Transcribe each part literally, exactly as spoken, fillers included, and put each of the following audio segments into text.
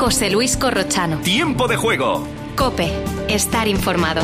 José Luis Corrochano. Tiempo de juego. COPE. Estar informado.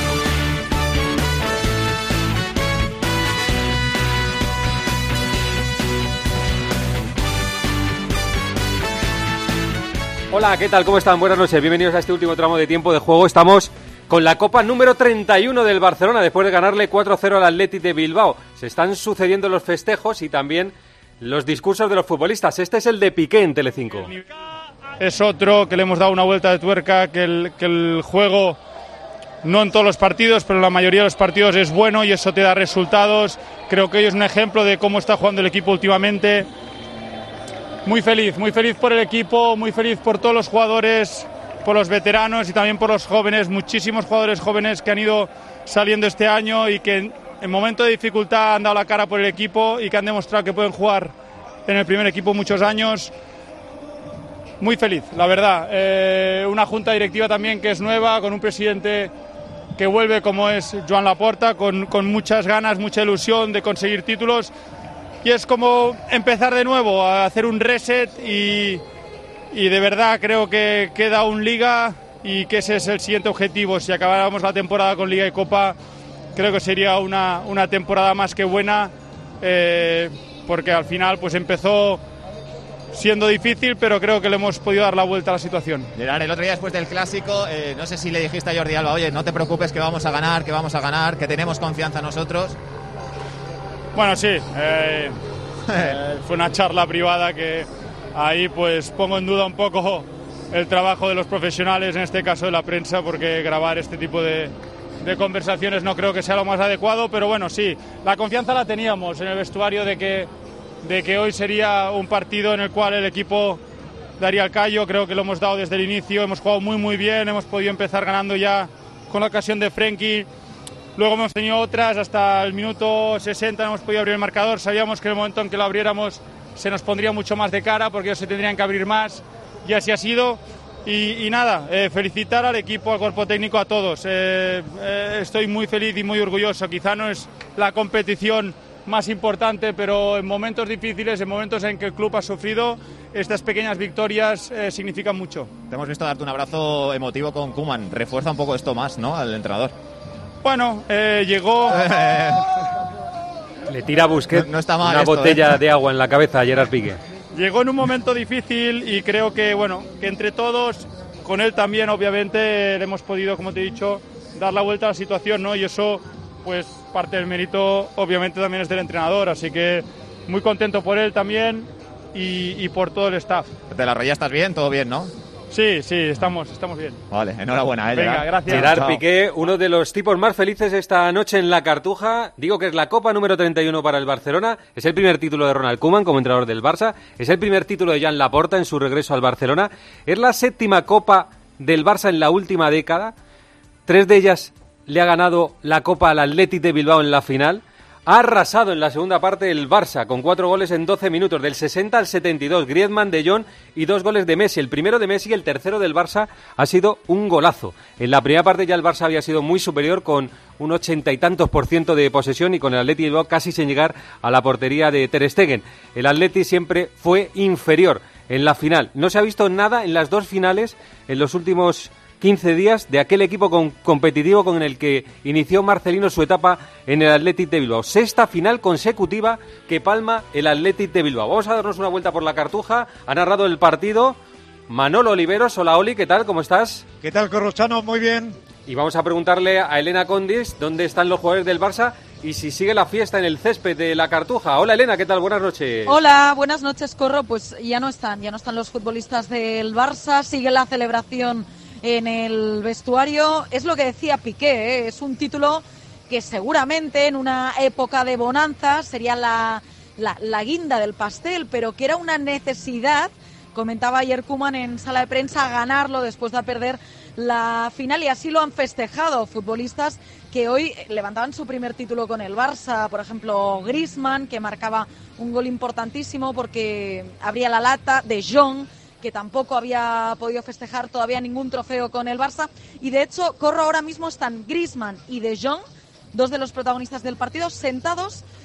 Hola, ¿qué tal? ¿Cómo están? Buenas noches. Bienvenidos a este último tramo de tiempo de juego. Estamos con la Copa número treinta y uno del Barcelona, después de ganarle cuatro cero al Athletic de Bilbao. Se están sucediendo los festejos y también los discursos de los futbolistas. Este es el de Piqué en Telecinco. Es otro, que le hemos dado una vuelta de tuerca, que el, que el juego, no en todos los partidos, pero en la mayoría de los partidos es bueno y eso te da resultados. Creo que hoy es un ejemplo de cómo está jugando el equipo últimamente. Muy feliz, muy feliz por el equipo, muy feliz por todos los jugadores, por los veteranos y también por los jóvenes, muchísimos jugadores jóvenes que han ido saliendo este año y que en, en momentos de dificultad han dado la cara por el equipo y que han demostrado que pueden jugar en el primer equipo muchos años. Muy feliz, la verdad. Eh, una junta directiva también que es nueva, con un presidente que vuelve como es Joan Laporta, con, con muchas ganas, mucha ilusión de conseguir títulos. Y es como empezar de nuevo, a hacer un reset y, y de verdad creo que queda aún Liga y que ese es el siguiente objetivo. Si acabáramos la temporada con Liga y Copa, creo que sería una, una temporada más que buena, eh, porque al final pues empezó siendo difícil, pero creo que le hemos podido dar la vuelta a la situación. Gerard, el otro día después del Clásico, eh, no sé si le dijiste a Jordi Alba, oye, no te preocupes que vamos a ganar, que vamos a ganar, que tenemos confianza nosotros. Bueno, sí, eh, eh, fue una charla privada que ahí pues pongo en duda un poco el trabajo de los profesionales, en este caso de la prensa, porque grabar este tipo de, de conversaciones no creo que sea lo más adecuado, pero bueno, sí, la confianza la teníamos en el vestuario de que, de que hoy sería un partido en el cual el equipo daría el callo. Creo que lo hemos dado desde el inicio, hemos jugado muy muy bien, hemos podido empezar ganando ya con la ocasión de Frenkie. Luego hemos tenido otras, hasta el minuto sesenta no hemos podido abrir el marcador. Sabíamos que en el momento en que lo abriéramos se nos pondría mucho más de cara porque ellos se tendrían que abrir más y así ha sido. Y, y nada, eh, felicitar al equipo, al cuerpo técnico, a todos. Eh, eh, estoy muy feliz y muy orgulloso. Quizá no es la competición más importante, pero en momentos difíciles, en momentos en que el club ha sufrido, estas pequeñas victorias eh, significan mucho. Te hemos visto darte un abrazo emotivo con Koeman. Refuerza un poco esto más, ¿no?, al entrenador. Bueno, eh, llegó... Le tira a Busquets no, no está mal una esto, botella ¿eh? de agua en la cabeza a Gerard Piqué. Llegó en un momento difícil y creo que, bueno, que entre todos, con él también, obviamente, le hemos podido, como te he dicho, dar la vuelta a la situación, ¿no? Y eso, pues, parte del mérito, obviamente, también es del entrenador. Así que muy contento por él también y, y por todo el staff. ¿De la rodilla estás bien? ¿Todo bien, no? Sí, sí, estamos, estamos bien. Vale, enhorabuena, ¿eh? Venga, Gerard. gracias. Gerard Chao. Piqué, uno de los tipos más felices esta noche en la Cartuja. Digo que es la Copa número treinta y uno para el Barcelona. Es el primer título de Ronald Koeman como entrenador del Barça. Es el primer título de Joan Laporta en su regreso al Barcelona. Es la séptima Copa del Barça en la última década. Tres de ellas le ha ganado la Copa al Athletic de Bilbao en la final. Ha arrasado en la segunda parte el Barça con cuatro goles en doce minutos, del sesenta al setenta y dos, Griezmann, De Jong y dos goles de Messi. El primero de Messi y el tercero del Barça ha sido un golazo. En la primera parte ya el Barça había sido muy superior con un ochenta y tantos por ciento de posesión y con el Athletic de Bilbao casi sin llegar a la portería de Ter Stegen. El Athletic siempre fue inferior en la final. No se ha visto nada en las dos finales en los últimos quince días de aquel equipo con, competitivo con el que inició Marcelino su etapa en el Athletic de Bilbao. Sexta final consecutiva que palma el Athletic de Bilbao. Vamos a darnos una vuelta por la Cartuja. Ha narrado el partido Manolo Oliveros. Hola, Oli, ¿qué tal? ¿Cómo estás? ¿Qué tal, Corrochano? Muy bien. Y vamos a preguntarle a Elena Condis dónde están los jugadores del Barça y si sigue la fiesta en el césped de la Cartuja. Hola, Elena, ¿qué tal? Buenas noches. Hola, buenas noches, Corro. Pues ya no están, ya no están los futbolistas del Barça. Sigue la celebración en el vestuario. Es lo que decía Piqué, ¿eh? Es un título que seguramente en una época de bonanza sería la, la, la guinda del pastel, pero que era una necesidad, comentaba ayer Koeman en sala de prensa, ganarlo después de perder la final, y así lo han festejado futbolistas que hoy levantaban su primer título con el Barça. Por ejemplo, Griezmann, que marcaba un gol importantísimo porque abría la lata. De Jong, que tampoco había podido festejar todavía ningún trofeo con el Barça. Y de hecho, Corro, ahora mismo están Griezmann y De Jong, dos de los protagonistas del partido, sentados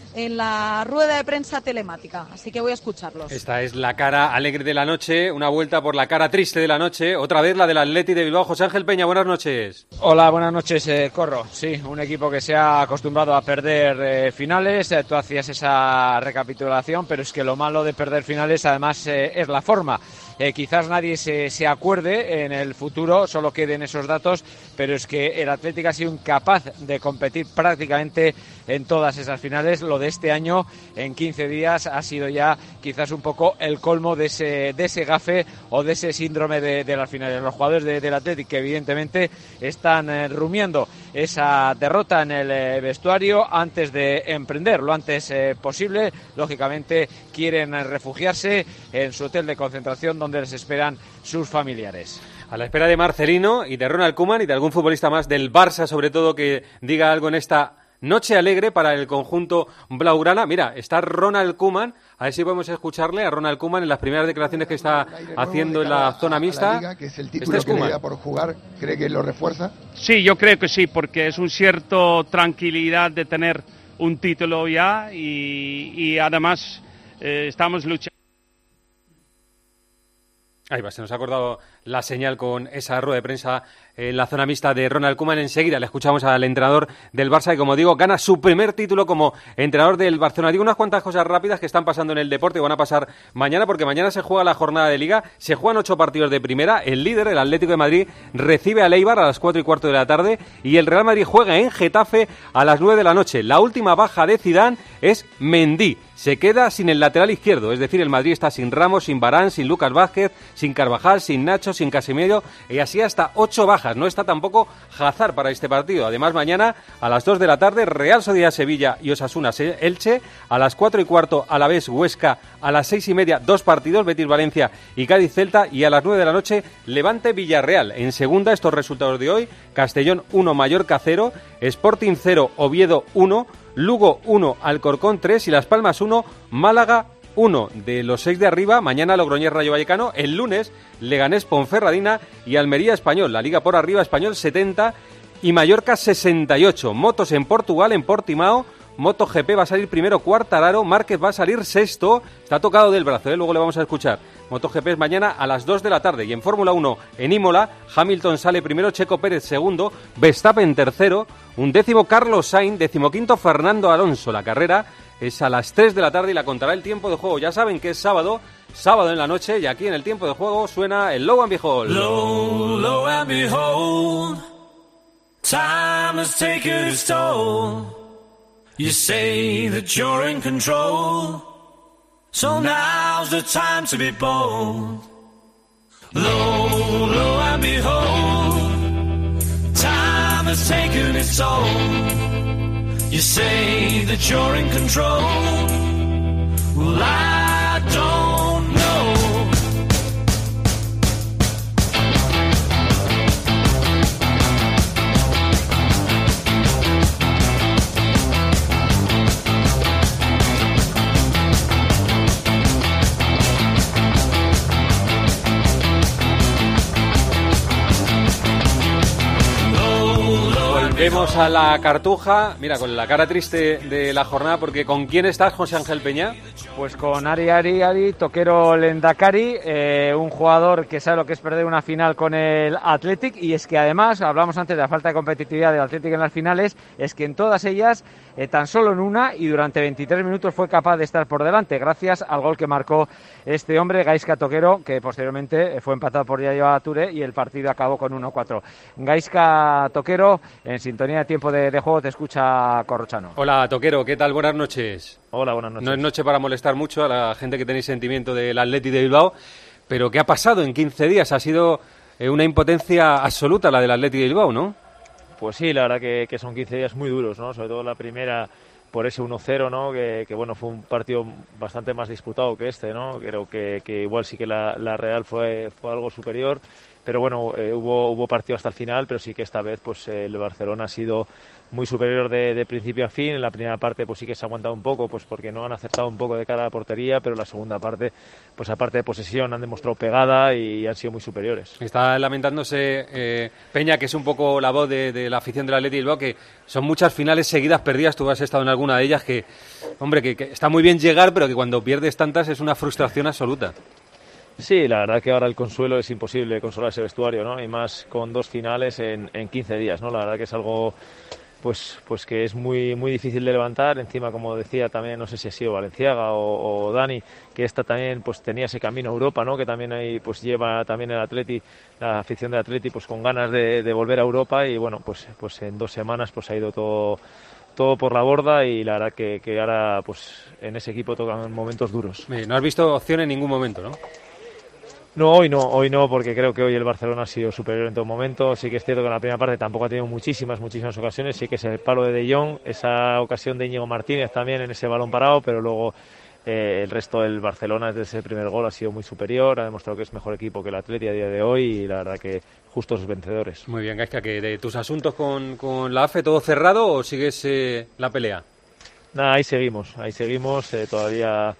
en la rueda de prensa telemática, así que voy a escucharlos. Esta es la cara alegre de la noche, una vuelta por la cara triste de la noche, otra vez la del Atleti de Bilbao. José Ángel Peña, buenas noches. Hola, buenas noches, eh, Corro. Sí, un equipo que se ha acostumbrado a perder eh, finales, eh, tú hacías esa recapitulación, pero es que lo malo de perder finales además eh, es la forma. Eh, quizás nadie se, se acuerde en el futuro, solo queden esos datos, pero es que el Atlético ha sido incapaz de competir prácticamente en todas esas finales. Lo de este año, en quince días, ha sido ya quizás un poco el colmo de ese, de ese gafe o de ese síndrome de, de las finales. Los jugadores de, del Atlético, que evidentemente están eh, rumiando esa derrota en el eh, vestuario antes de emprender lo antes eh, posible. Lógicamente quieren eh, refugiarse en su hotel de concentración donde les esperan sus familiares. A la espera de Marcelino y de Ronald Koeman y de algún futbolista más del Barça, sobre todo, que diga algo en esta noche alegre para el conjunto blaugrana. Mira, está Ronald Koeman, a ver si podemos escucharle a Ronald Koeman en las primeras declaraciones que está haciendo en la zona mixta. La Liga, que es el título este es que le da por jugar, ¿cree que lo refuerza? Sí, yo creo que sí, porque es un cierto tranquilidad de tener un título ya y, y además eh, estamos luchando. Ahí va, se nos ha acordado la señal con esa rueda de prensa en la zona mixta de Ronald Koeman. Enseguida le escuchamos al entrenador del Barça y, como digo, gana su primer título como entrenador del Barcelona. Digo unas cuantas cosas rápidas que están pasando en el deporte y van a pasar mañana, porque mañana se juega la jornada de Liga, se juegan ocho partidos de primera. El líder, el Atlético de Madrid, recibe al Eibar a las cuatro y cuarto de la tarde y el Real Madrid juega en Getafe a las nueve de la noche. La última baja de Zidane es Mendy. Se queda sin el lateral izquierdo, es decir, el Madrid está sin Ramos, sin Varane, sin Lucas Vázquez, sin Carvajal, sin Nacho, sin Casemiro, y así hasta ocho bajas. No está tampoco Hazard para este partido. Además, mañana a las dos de la tarde, Real Sociedad Sevilla y Osasuna Elche, a las cuatro y cuarto Alavés Huesca, a las seis y media dos partidos, Betis Valencia y Cádiz Celta, y a las nueve de la noche Levante Villarreal. En segunda, estos resultados de hoy: Castellón uno, Mallorca cero, Sporting cero, Oviedo uno, Lugo uno, Alcorcón tres y Las Palmas uno, Málaga uno. De los seis de arriba, mañana Logroñés Rayo Vallecano, el lunes Leganés Ponferradina y Almería Español. La Liga por arriba, Español setenta y Mallorca sesenta y ocho. Motos en Portugal, en Portimao, MotoGP va a salir primero Quartararo, Márquez va a salir sexto, está tocado del brazo, ¿eh? Luego le vamos a escuchar. MotoGP es mañana a las dos de la tarde. Y en Fórmula uno, en Imola, Hamilton sale primero, Checo Pérez segundo, Verstappen tercero, un décimo Carlos Sainz, decimoquinto Fernando Alonso. La carrera es a las tres de la tarde y la contará el tiempo de juego. Ya saben que es sábado, sábado en la noche, y aquí en el tiempo de juego suena el Lo and Behold. Lo, lo and behold, time has taken its toll. You say that you're in control, so now's the time to be bold. Lo, lo and behold, time has taken its toll. You say that you're in control, well, I don't know. Volvemos a la Cartuja, mira, con la cara triste de la jornada, porque ¿con quién estás, José Ángel Peña? Pues con Ari Ari Ari, Toquero Lendakari, eh, un jugador que sabe lo que es perder una final con el Athletic, y es que además, hablamos antes de la falta de competitividad del Athletic en las finales, es que en todas ellas, eh, tan solo en una, y durante veintitrés minutos fue capaz de estar por delante, gracias al gol que marcó este hombre, Gaizka Toquero, que posteriormente fue empatado por Yayo Touré y el partido acabó con uno cuatro. Gaizka Toquero, en sintonía de tiempo de, de juego, te escucha Corrochano. Hola, Toquero, ¿qué tal? Buenas noches. Hola, buenas noches. No es noche para molestar mucho a la gente que tenéis sentimiento del Athletic de Bilbao, pero ¿qué ha pasado en quince días? Ha sido eh, una impotencia absoluta la del Athletic de Bilbao, ¿no? Pues sí, la verdad que, que son quince días muy duros, ¿no? Sobre todo la primera por ese uno cero, ¿no? Que, que bueno, fue un partido bastante más disputado que este, ¿no? Creo que, que igual sí que la, la Real fue, fue algo superior, pero bueno, eh, hubo, hubo partido hasta el final, pero sí que esta vez pues eh, el Barcelona ha sido muy superior de, de principio a fin. En la primera parte pues sí que se ha aguantado un poco, pues porque no han acertado un poco de cara a la portería, pero en la segunda parte, pues aparte de posesión, han demostrado pegada y han sido muy superiores. Está lamentándose eh, Peña, que es un poco la voz de, de la afición del Athletic Bilbao, que son muchas finales seguidas perdidas. Tú has estado en alguna de ellas, que, hombre, que, que está muy bien llegar, pero que cuando pierdes tantas es una frustración absoluta. Sí, la verdad que ahora el consuelo es imposible consolar ese vestuario, ¿no? Y más con dos finales en, en quince días, ¿no? La verdad que es algo pues pues que es muy muy difícil de levantar. Encima, como decía también, no sé si ha sido Valenciaga o, o Dani, que esta también pues tenía ese camino a Europa, ¿no? Que también ahí pues lleva también el Atleti, la afición del Atleti, pues con ganas de, de volver a Europa, y bueno, pues pues en dos semanas pues ha ido todo todo por la borda, y la verdad que, que ahora pues en ese equipo tocan momentos duros. No has visto opción en ningún momento, ¿no? No, hoy no, hoy no, porque creo que hoy el Barcelona ha sido superior en todo momento. Sí que es cierto que en la primera parte tampoco ha tenido muchísimas, muchísimas ocasiones. Sí que es el palo de De Jong, esa ocasión de Íñigo Martínez también en ese balón parado, pero luego eh, el resto del Barcelona desde ese primer gol ha sido muy superior, ha demostrado que es mejor equipo que el Atleti a día de hoy, y la verdad que justos vencedores. Muy bien, Gaizka, que de tus asuntos con, con la A F E, ¿todo cerrado o sigues eh, la pelea? Nada, ahí seguimos, ahí seguimos, eh, todavía...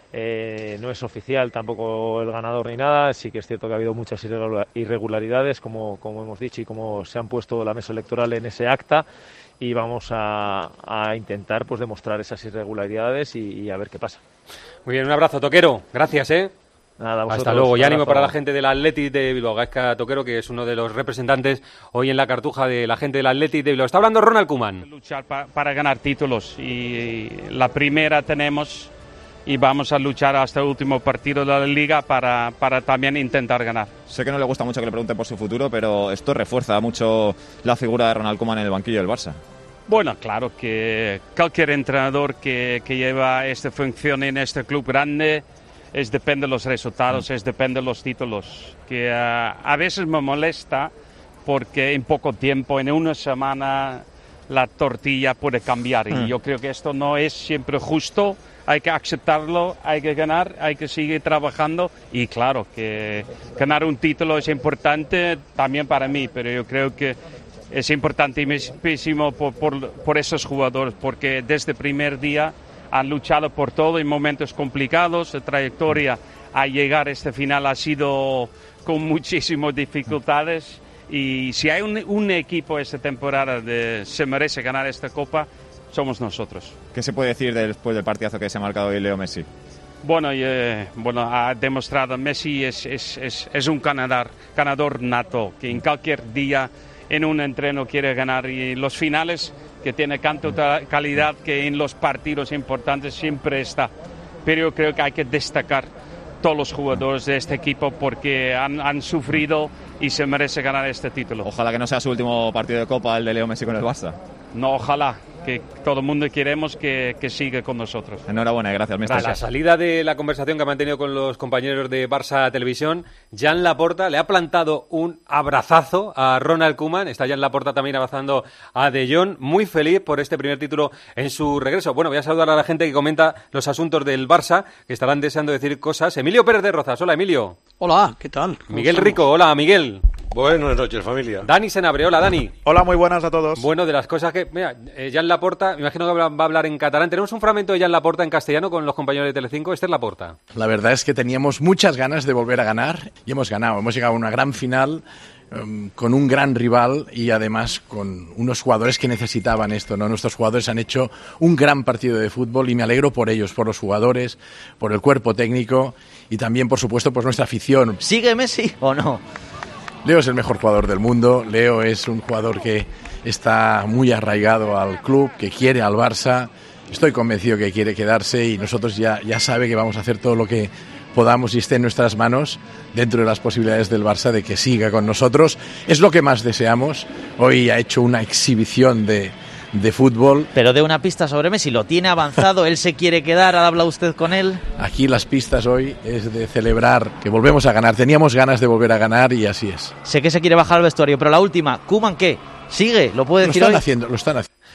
Eh, no es oficial tampoco el ganador ni nada. Sí que es cierto que ha habido muchas irregularidades, como, como hemos dicho, y como se han puesto la mesa electoral en ese acta, y vamos a, a intentar pues demostrar esas irregularidades y, y a ver qué pasa. Muy bien, un abrazo, Toquero, gracias, ¿eh? Nada, hasta luego, y ánimo para la gente del Athletic de Bilbao. Gaizka Toquero, que es uno de los representantes hoy en la Cartuja de la gente del Athletic de Bilbao. Está hablando Ronald Koeman. Luchar pa, para ganar títulos, y la primera tenemos, y vamos a luchar hasta el último partido de la Liga para, para también intentar ganar. Sé que no le gusta mucho que le pregunte por su futuro, pero esto refuerza mucho la figura de Ronald Koeman en el banquillo del Barça. Bueno, claro que cualquier entrenador que, que lleva esta función en este club grande, es depende de los resultados, es depende de los títulos, que uh, a veces me molesta porque en poco tiempo, en una semana, la tortilla puede cambiar, y yo creo que esto no es siempre justo. Hay que aceptarlo, hay que ganar, hay que seguir trabajando, y claro que ganar un título es importante también para mí, pero yo creo que es importantísimo por, por, por esos jugadores, porque desde el primer día han luchado por todo en momentos complicados. La trayectoria a llegar a este final ha sido con muchísimas dificultades, y si hay un, un equipo esta temporada que se merece ganar esta Copa, somos nosotros. ¿Qué se puede decir después del partidazo que se ha marcado hoy Leo Messi? Bueno, eh, bueno, ha demostrado Messi es, es, es, es un ganador, ganador nato, que en cualquier día en un entreno quiere ganar, y los finales, que tiene tanta calidad que en los partidos importantes siempre está. Pero yo creo que hay que destacar todos los jugadores de este equipo, porque han, han sufrido y se merece ganar este título. Ojalá que no sea su último partido de Copa el de Leo Messi con el Barça. No, ojalá, que todo el mundo queremos que, que siga con nosotros. Enhorabuena, gracias, mister. A la salida de la conversación que ha mantenido con los compañeros de Barça Televisión, Jan Laporta le ha plantado un abrazazo a Ronald Koeman. Está Jan Laporta también abrazando a De Jong, muy feliz por este primer título en su regreso. Bueno, voy a saludar a la gente que comenta los asuntos del Barça, que estarán deseando decir cosas. Emilio Pérez de Rozas, hola Emilio. Hola, ¿qué tal? Miguel estamos? Rico, hola Miguel. Buenas noches, familia. Dani Senabre, hola Dani. Hola, muy buenas a todos. Bueno, de las cosas que... Mira, eh, Jan Laporta, me imagino que va a hablar en catalán. Tenemos un fragmento de Jan Laporta en castellano con los compañeros de Telecinco. Esther Laporta. La verdad es que teníamos muchas ganas de volver a ganar, y hemos ganado. Hemos llegado a una gran final um, con un gran rival, y además con unos jugadores que necesitaban esto, ¿no? Nuestros jugadores han hecho un gran partido de fútbol, y me alegro por ellos, por los jugadores, por el cuerpo técnico, y también, por supuesto, por nuestra afición. ¿Sigue Messi o no? Leo es el mejor jugador del mundo. Leo es un jugador que está muy arraigado al club, que quiere al Barça. Estoy convencido que quiere quedarse, y nosotros ya, ya sabe que vamos a hacer todo lo que podamos y esté en nuestras manos, dentro de las posibilidades del Barça, de que siga con nosotros. Es lo que más deseamos. Hoy ha hecho una exhibición de, de fútbol. Pero de una pista sobre Messi, ¿lo tiene avanzado? ¿Él se quiere quedar? ¿Habla usted con él? Aquí las pistas hoy es de celebrar que volvemos a ganar. Teníamos ganas de volver a ganar, y así es. Sé que se quiere bajar al vestuario, pero la última, ¿Koeman qué? ¿Sigue? ¿Lo puede decir lo están hoy? Haciendo, lo están haciendo.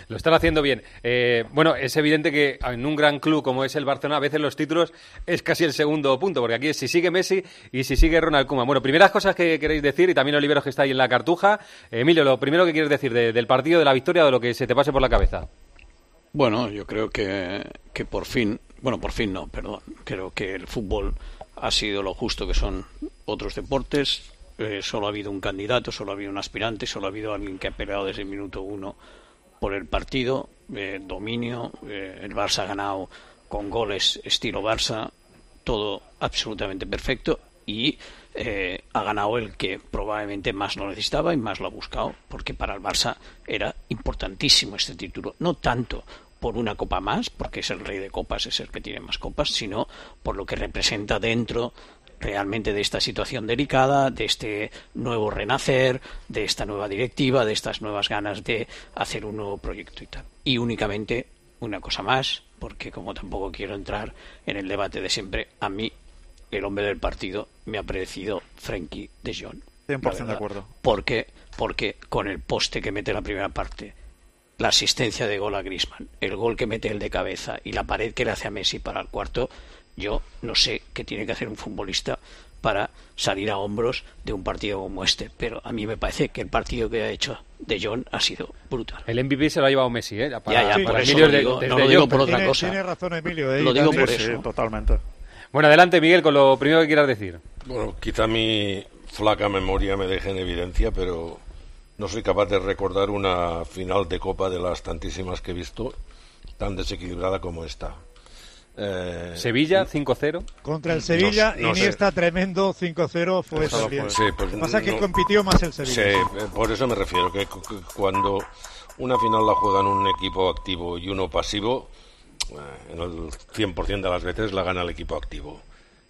Lo están haciendo bien. Eh, bueno, es evidente que en un gran club como es el Barcelona, a veces los títulos es casi el segundo punto, porque aquí es si sigue Messi y si sigue Ronald Koeman. Bueno, primeras cosas que queréis decir, y también Oliveros que está ahí en la Cartuja. Emilio, lo primero que quieres decir de, del partido, de la victoria, de lo que se te pase por la cabeza. Bueno, yo creo que, que por fin, bueno, por fin no, perdón, creo que el fútbol ha sido lo justo que son otros deportes. Eh, solo ha habido un candidato, solo ha habido un aspirante, solo ha habido alguien que ha peleado desde el minuto uno por el partido, eh, dominio, eh, el Barça ha ganado con goles estilo Barça, todo absolutamente perfecto, y eh, ha ganado el que probablemente más lo necesitaba y más lo ha buscado, porque para el Barça era importantísimo este título, no tanto por una copa más, porque es el rey de copas, es el que tiene más copas, sino por lo que representa dentro realmente de esta situación delicada, de este nuevo renacer, de esta nueva directiva, de estas nuevas ganas de hacer un nuevo proyecto y tal. Y únicamente una cosa más, porque como tampoco quiero entrar en el debate de siempre, a mí el hombre del partido me ha parecido Frenkie de Jong. cien por ciento de acuerdo. Porque, porque con el poste que mete en la primera parte, la asistencia de gol a Griezmann, el gol que mete el de cabeza y la pared que le hace a Messi para el cuarto, yo no sé qué tiene que hacer un futbolista para salir a hombros de un partido como este, pero a mí me parece que el partido que ha hecho de Jong ha sido brutal. El M V P se lo ha llevado Messi, ¿eh? Para, ya, ya, para por eso Emilio lo digo, de, no lo digo por otra tiene, cosa. Tiene razón Emilio, ¿eh? Lo digo por sí, eso. Sí, totalmente. Bueno, adelante Miguel, con lo primero que quieras decir. Bueno, quizá mi flaca memoria me deje en evidencia, pero no soy capaz de recordar una final de Copa de las tantísimas que he visto tan desequilibrada como esta. Eh, Sevilla cinco cero contra el Sevilla, no, no Iniesta sé. Tremendo cinco cero fue también. Sí, pues, Lo que pasa es que no, compitió más el Sevilla. Sí, por eso me refiero que, que cuando una final la juegan un equipo activo y uno pasivo, en el cien por ciento de las veces la gana el equipo activo.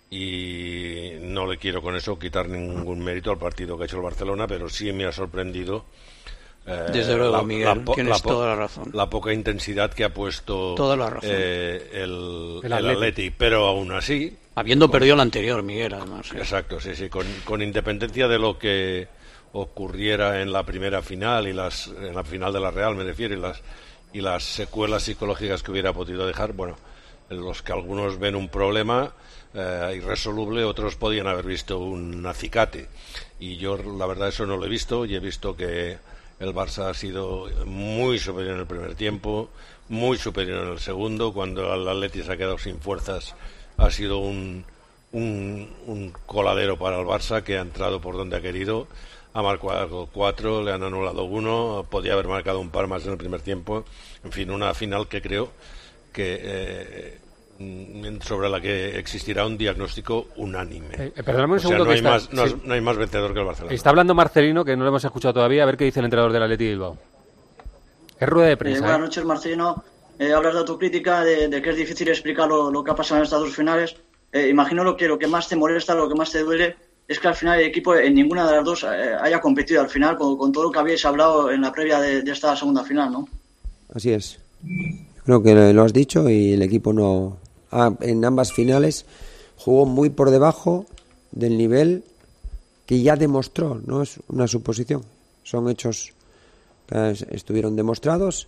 Y no le quiero con eso quitar ningún mérito al partido que ha hecho el Barcelona, pero sí me ha sorprendido. Eh, Desde luego, la, Miguel, la, tienes la, toda la razón. La poca intensidad que ha puesto toda la razón. Eh, el, el, el Atleti, pero aún así... Habiendo con, perdido el anterior, Miguel, además. ¿sí? Exacto, sí, sí, con, con independencia de lo que ocurriera en la primera final y las en la final de la Real, me refiero, y las, y las secuelas psicológicas que hubiera podido dejar, bueno, en los que algunos ven un problema eh, irresoluble, otros podían haber visto un acicate. Y yo, la verdad, eso no lo he visto, y he visto que el Barça ha sido muy superior en el primer tiempo, muy superior en el segundo. Cuando el Atleti se ha quedado sin fuerzas, ha sido un, un, un coladero para el Barça, que ha entrado por donde ha querido. Ha marcado cuatro, le han anulado uno, podía haber marcado un par más en el primer tiempo. En fin, una final que creo que eh, sobre la que existirá un diagnóstico unánime. Eh, perdóname un o sea, segundo no, que hay está, más, no, sí. no hay más vencedor que el Barcelona. Está hablando Marcelino, que no lo hemos escuchado todavía, a ver qué dice el entrenador del Atleti de Bilbao. Es rueda de prensa. Eh, buenas ¿eh? noches, Marcelino. Eh, hablas de autocrítica, de, de que es difícil explicar lo, lo que ha pasado en estas dos finales. Eh, imagino lo que, lo que más te molesta, lo que más te duele, es que al final el equipo en ninguna de las dos eh, haya competido al final, con, con todo lo que habéis hablado en la previa de, de esta segunda final, ¿no? Así es. Creo que lo has dicho y el equipo no... Ah, en ambas finales jugó muy por debajo del nivel que ya demostró, no es una suposición, son hechos que estuvieron demostrados,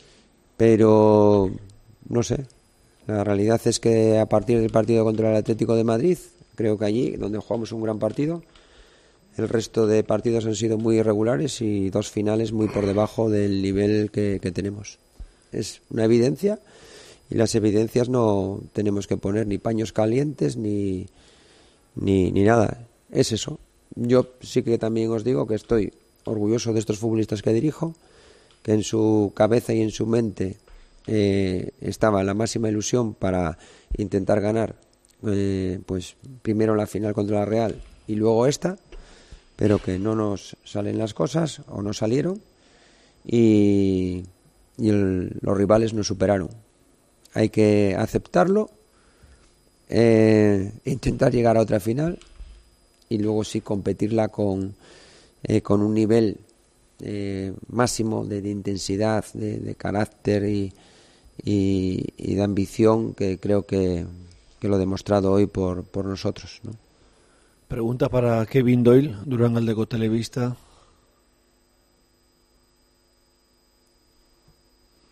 pero no sé, la realidad es que a partir del partido contra el Atlético de Madrid, creo que allí, donde jugamos un gran partido, el resto de partidos han sido muy irregulares y dos finales muy por debajo del nivel que, que tenemos. Es una evidencia. Y las evidencias no tenemos que poner ni paños calientes ni, ni, ni nada. Es eso. Yo sí que también os digo que estoy orgulloso de estos futbolistas que dirijo, que en su cabeza y en su mente eh, estaba la máxima ilusión para intentar ganar eh, pues primero la final contra la Real y luego esta, pero que no nos salen las cosas o no salieron y, y el, los rivales nos superaron. Hay que aceptarlo, eh, intentar llegar a otra final y luego sí competirla con, eh, con un nivel eh, máximo de, de intensidad, de, de carácter y, y, y de ambición que creo que, que lo he demostrado hoy por, por nosotros, ¿no? Pregunta para Kevin Doyle, durant el Deco Televista.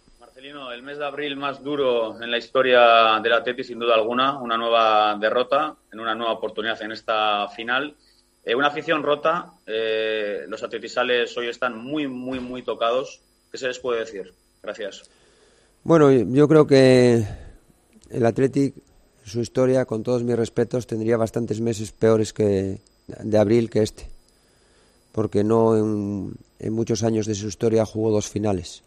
mes de abril más duro en la historia del Atleti, sin duda alguna, una nueva derrota, en una nueva oportunidad en esta final. Eh, una afición rota, eh, los atletisales hoy están muy, muy, muy tocados. ¿Qué se les puede decir? Gracias. Bueno, yo creo que el Athletic, su historia, con todos mis respetos, tendría bastantes meses peores que de abril que este, porque no en, en muchos años de su historia jugó dos finales.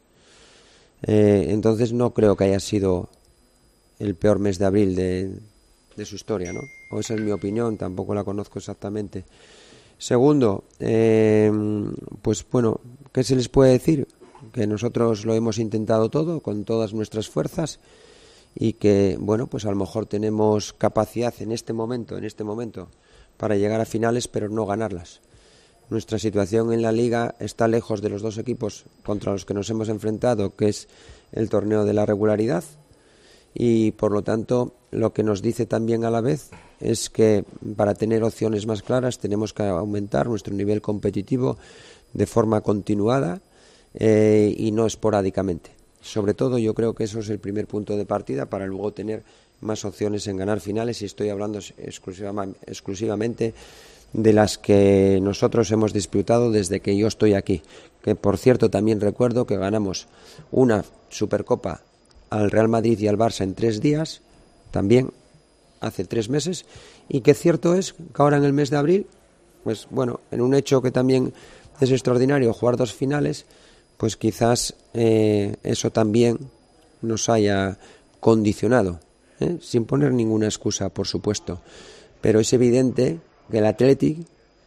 Eh, entonces no creo que haya sido el peor mes de abril de, de su historia, ¿no? O esa es mi opinión, tampoco la conozco exactamente. Segundo, eh, pues bueno, ¿qué se les puede decir? Que nosotros lo hemos intentado todo con todas nuestras fuerzas y que, bueno, pues a lo mejor tenemos capacidad en este momento, en este momento, para llegar a finales, pero no ganarlas. Nuestra situación en la Liga está lejos de los dos equipos contra los que nos hemos enfrentado, que es el torneo de la regularidad, y por lo tanto lo que nos dice también a la vez es que para tener opciones más claras tenemos que aumentar nuestro nivel competitivo de forma continuada eh, y no esporádicamente. Sobre todo yo creo que eso es el primer punto de partida para luego tener más opciones en ganar finales, y estoy hablando exclusivamente, exclusivamente de las que nosotros hemos disputado desde que yo estoy aquí, que por cierto también recuerdo que ganamos una Supercopa al Real Madrid y al Barça en tres días, también hace tres meses, y que cierto es que ahora en el mes de abril, pues bueno, en un hecho que también es extraordinario, jugar dos finales, pues quizás eh, eso también nos haya condicionado, ¿eh? Sin poner ninguna excusa, por supuesto, pero es evidente que el Athletic,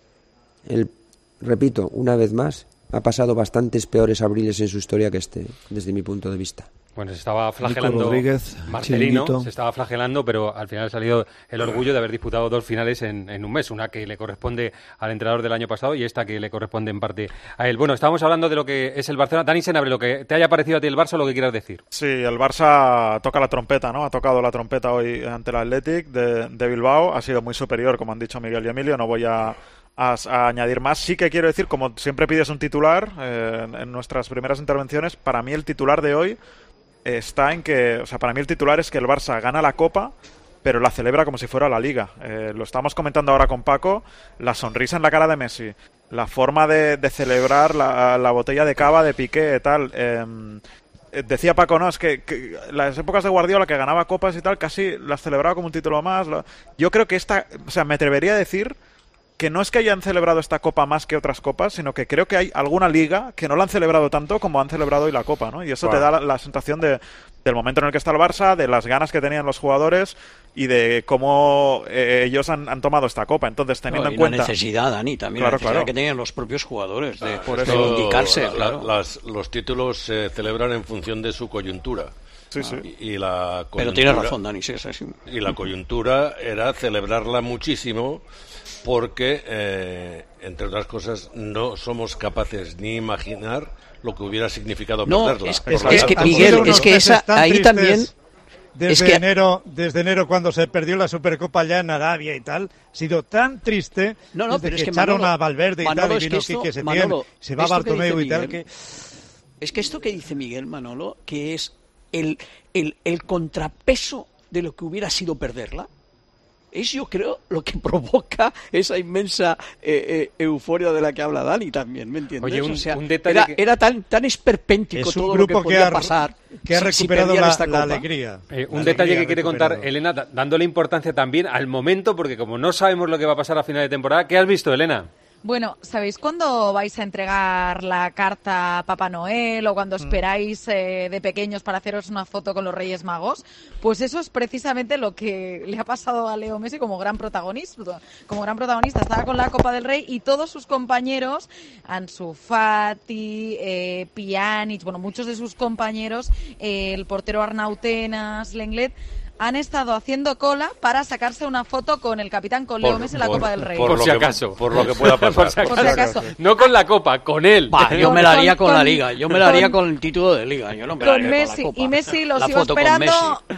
el, repito, una vez más, ha pasado bastantes peores abriles en su historia que este, desde mi punto de vista. Bueno, se estaba flagelando Marcelino, se estaba flagelando, pero al final ha salido el orgullo de haber disputado dos finales en, en un mes, una que le corresponde al entrenador del año pasado y esta que le corresponde en parte a él. Bueno, estábamos hablando de lo que es el Barcelona. Dani Senabre, lo que te haya parecido a ti el Barça o lo que quieras decir. Sí, el Barça toca la trompeta, ¿no? Ha tocado la trompeta hoy ante el Athletic de, de Bilbao. Ha sido muy superior, como han dicho Miguel y Emilio. No voy a... A, a añadir más. Sí que quiero decir, como siempre pides un titular eh, en, en nuestras primeras intervenciones, para mí el titular de hoy está en que, o sea, para mí el titular es que el Barça gana la Copa, pero la celebra como si fuera la Liga. Eh, lo estamos comentando ahora con Paco, la sonrisa en la cara de Messi, la forma de, de celebrar la, la botella de cava de Piqué, tal. Eh, decía Paco, no, es que, que las épocas de Guardiola, que ganaba copas y tal, casi las celebraba como un título más. La, yo creo que esta, o sea, me atrevería a decir que no es que hayan celebrado esta Copa más que otras copas, sino que creo que hay alguna liga que no la han celebrado tanto como han celebrado hoy la Copa, ¿no? Y eso wow. te da la, la sensación de, del momento en el que está el Barça, de las ganas que tenían los jugadores y de cómo eh, ellos han, han tomado esta Copa. Entonces, teniendo no, y en cuenta... la necesidad, Dani, también claro, la necesidad claro. que tenían los propios jugadores de, por de eso, indicarse, la, claro. las, los títulos se celebran en función de su coyuntura. Sí, sí. Y, y la Pero tienes razón, Dani, sí, es así. Y la coyuntura era celebrarla muchísimo porque, eh, entre otras cosas, no somos capaces ni imaginar lo que hubiera significado no, perderla. Es, es, es que, Miguel, es que esa, ahí también... Desde, es que... enero, desde enero, cuando se perdió la Supercopa ya en Arabia y tal, ha sido tan triste no, no, desde pero que, es que echaron Manolo, a Valverde y Manolo, tal, y es vino que esto, Quique Setién, Manolo, se va Bartomeu y tal. Miguel, que... Es que esto que dice Miguel, Manolo, que es el, el, el contrapeso de lo que hubiera sido perderla, es yo creo lo que provoca esa inmensa eh, eh, euforia de la que habla Dani también, ¿me entiendes? Oye, un, o sea, un detalle era, que... era tan tan esperpéntico es un todo grupo lo que podía que ha, pasar que ha si, recuperado si la, esta la alegría. Eh, un la detalle alegría que quiere contar Elena, da, dándole importancia también al momento, porque como no sabemos lo que va a pasar a final de temporada, ¿qué has visto, Elena? Bueno, ¿sabéis cuándo vais a entregar la carta a Papá Noel o cuando esperáis eh, de pequeños para haceros una foto con los Reyes Magos? Pues eso es precisamente lo que le ha pasado a Leo Messi como gran protagonista. Como gran protagonista estaba con la Copa del Rey y todos sus compañeros, Ansu Fati, eh, Pjanic, bueno, muchos de sus compañeros, eh, el portero Arnautenas, Lenglet, han estado haciendo cola para sacarse una foto con el capitán, con Leo Messi en la por, Copa del Rey. Por, por lo si que, acaso. Por lo que pueda pasar. por si acaso. Por si acaso. No con la Copa, con él. Bah, yo me la haría con, con la Liga. Yo me la haría con, con el título de Liga. Yo no me la haría Messi, con la Copa. Y Messi los la iba foto esperando... con Messi.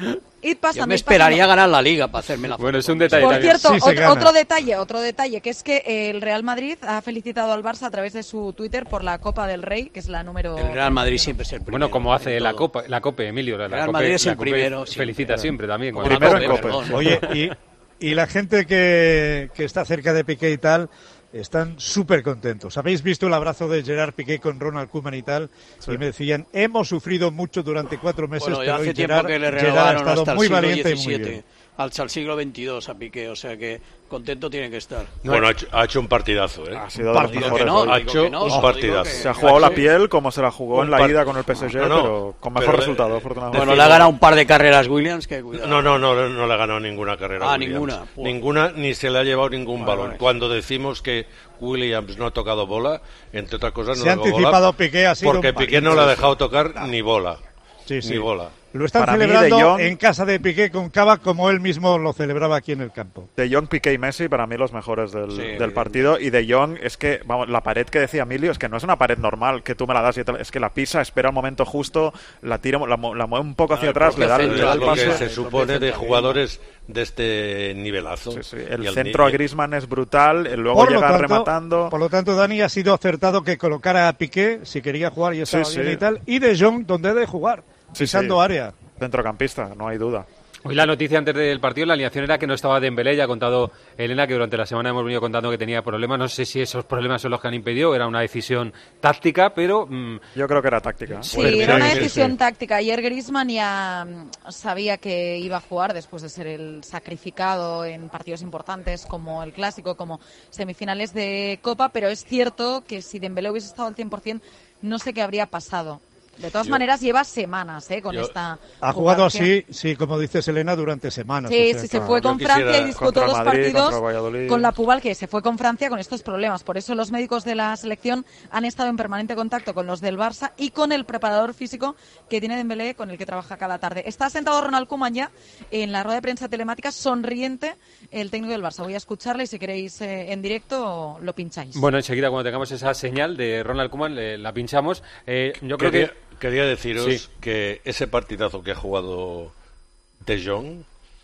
id pasando. Yo me id esperaría pasando. ganar la Liga para hacerme la foto. Bueno, es un detalle. Por también. cierto, Sí, se otro, gana. otro detalle, otro detalle, que es que el Real Madrid ha felicitado al Barça a través de su Twitter por la Copa del Rey, que es la número... El Real Madrid siempre es el primero. Bueno, como hace la Copa, la Copa, Emilio. La, El Real Copa- Madrid es la el Copa primero, Felicita siempre. siempre también. Como cuando- la Copa, perdón. Oye, y, y la gente que, que está cerca de Piqué y tal, están súper contentos. ¿Habéis visto el abrazo de Gerard Piqué con Ronald Koeman y tal? Sí. Y me decían, hemos sufrido mucho durante cuatro meses, Bueno, ya pero hace hoy tiempo Gerard, que le Gerard ha renovaron estado hasta el muy siglo valiente y muy diecisiete, bien. hasta el siglo veintidós a Piqué, o sea que contento tiene que estar. Bueno, ha hecho, ha hecho un partidazo, ¿eh? Ha sido de los Partido mejores que no, hoy. ha hecho que no, un solo partidazo. digo que- Se ha jugado Ha la hecho piel como se la jugó un en la par- ida con el P S G, No, no, pero con mejor pero, resultado, eh, afortunadamente. Bueno, le ha ganado un par de carreras Williams, que cuidado. No, no, no, no le ha ganado ninguna carrera. Ah, Williams. ninguna. Pues- Ninguna, ni se le ha llevado ningún Vale, balón. vale. Cuando decimos que Williams no ha tocado bola, entre otras cosas, no Se ha ha tocado anticipado bola Piqué, ha sido porque un Piqué no le ha dejado tocar ni bola. Sí, sí. Ni bola. Lo están Para mí, celebrando De Jong- en casa de Piqué con Cava como él mismo lo celebraba aquí en el campo. De Jong, Piqué y Messi, para mí los mejores del, Sí, del evidente. partido. Y De Jong, es que, vamos, la pared que decía Emilio, es que no es una pared normal que tú me la das y tal, es que la pisa, espera el momento justo, la tira, la, mu- la mueve un poco hacia Ah, el atrás, le da, propio le centro, da Es el lo que pase. se supone de jugadores de este nivelazo. Sí, sí. El Y al centro a ni- Griezmann es brutal, el luego Por lo, llega tanto, rematando. por lo tanto, Dani ha sido acertado que colocara a Piqué si quería jugar y estaba Sí, bien sí. y tal, y De Jong donde debe jugar, Sí, pisando sí. área. Centrocampista, no hay duda. Hoy la noticia antes del partido, la alineación era que no estaba Dembélé, ya ha contado Elena que durante la semana hemos venido contando que tenía problemas, no sé si esos problemas son los que han impedido, era una decisión táctica, pero... Mmm, Yo creo que era táctica. Sí, Pues era una sí, sí, decisión sí. táctica. Ayer Griezmann ya mm, sabía que iba a jugar después de ser el sacrificado en partidos importantes como el Clásico, como semifinales de Copa, pero es cierto que si Dembélé hubiese estado al cien por cien, no sé qué habría pasado. De todas Yo- maneras, lleva semanas ¿eh? con yo- esta Ha jugado jugación. así, sí, como dice Selena, durante semanas. Sí, o sea, sí, se que- fue yo con quisiera- Francia y disputó contra dos Madrid, partidos contra Valladolid. con la Pubal, que se fue con Francia con estos problemas. Por eso los médicos de la selección han estado en permanente contacto con los del Barça y con el preparador físico que tiene Dembélé, con el que trabaja cada tarde. Está sentado Ronald Koeman ya en la rueda de prensa telemática, sonriente, el técnico del Barça. Voy a escucharle y si queréis eh, en directo lo pincháis. bueno, enseguida cuando tengamos esa señal de Ronald Koeman le- la pinchamos. Eh, yo creo Quería, que... quería deciros Sí. que ese partidazo que ha jugado De Jong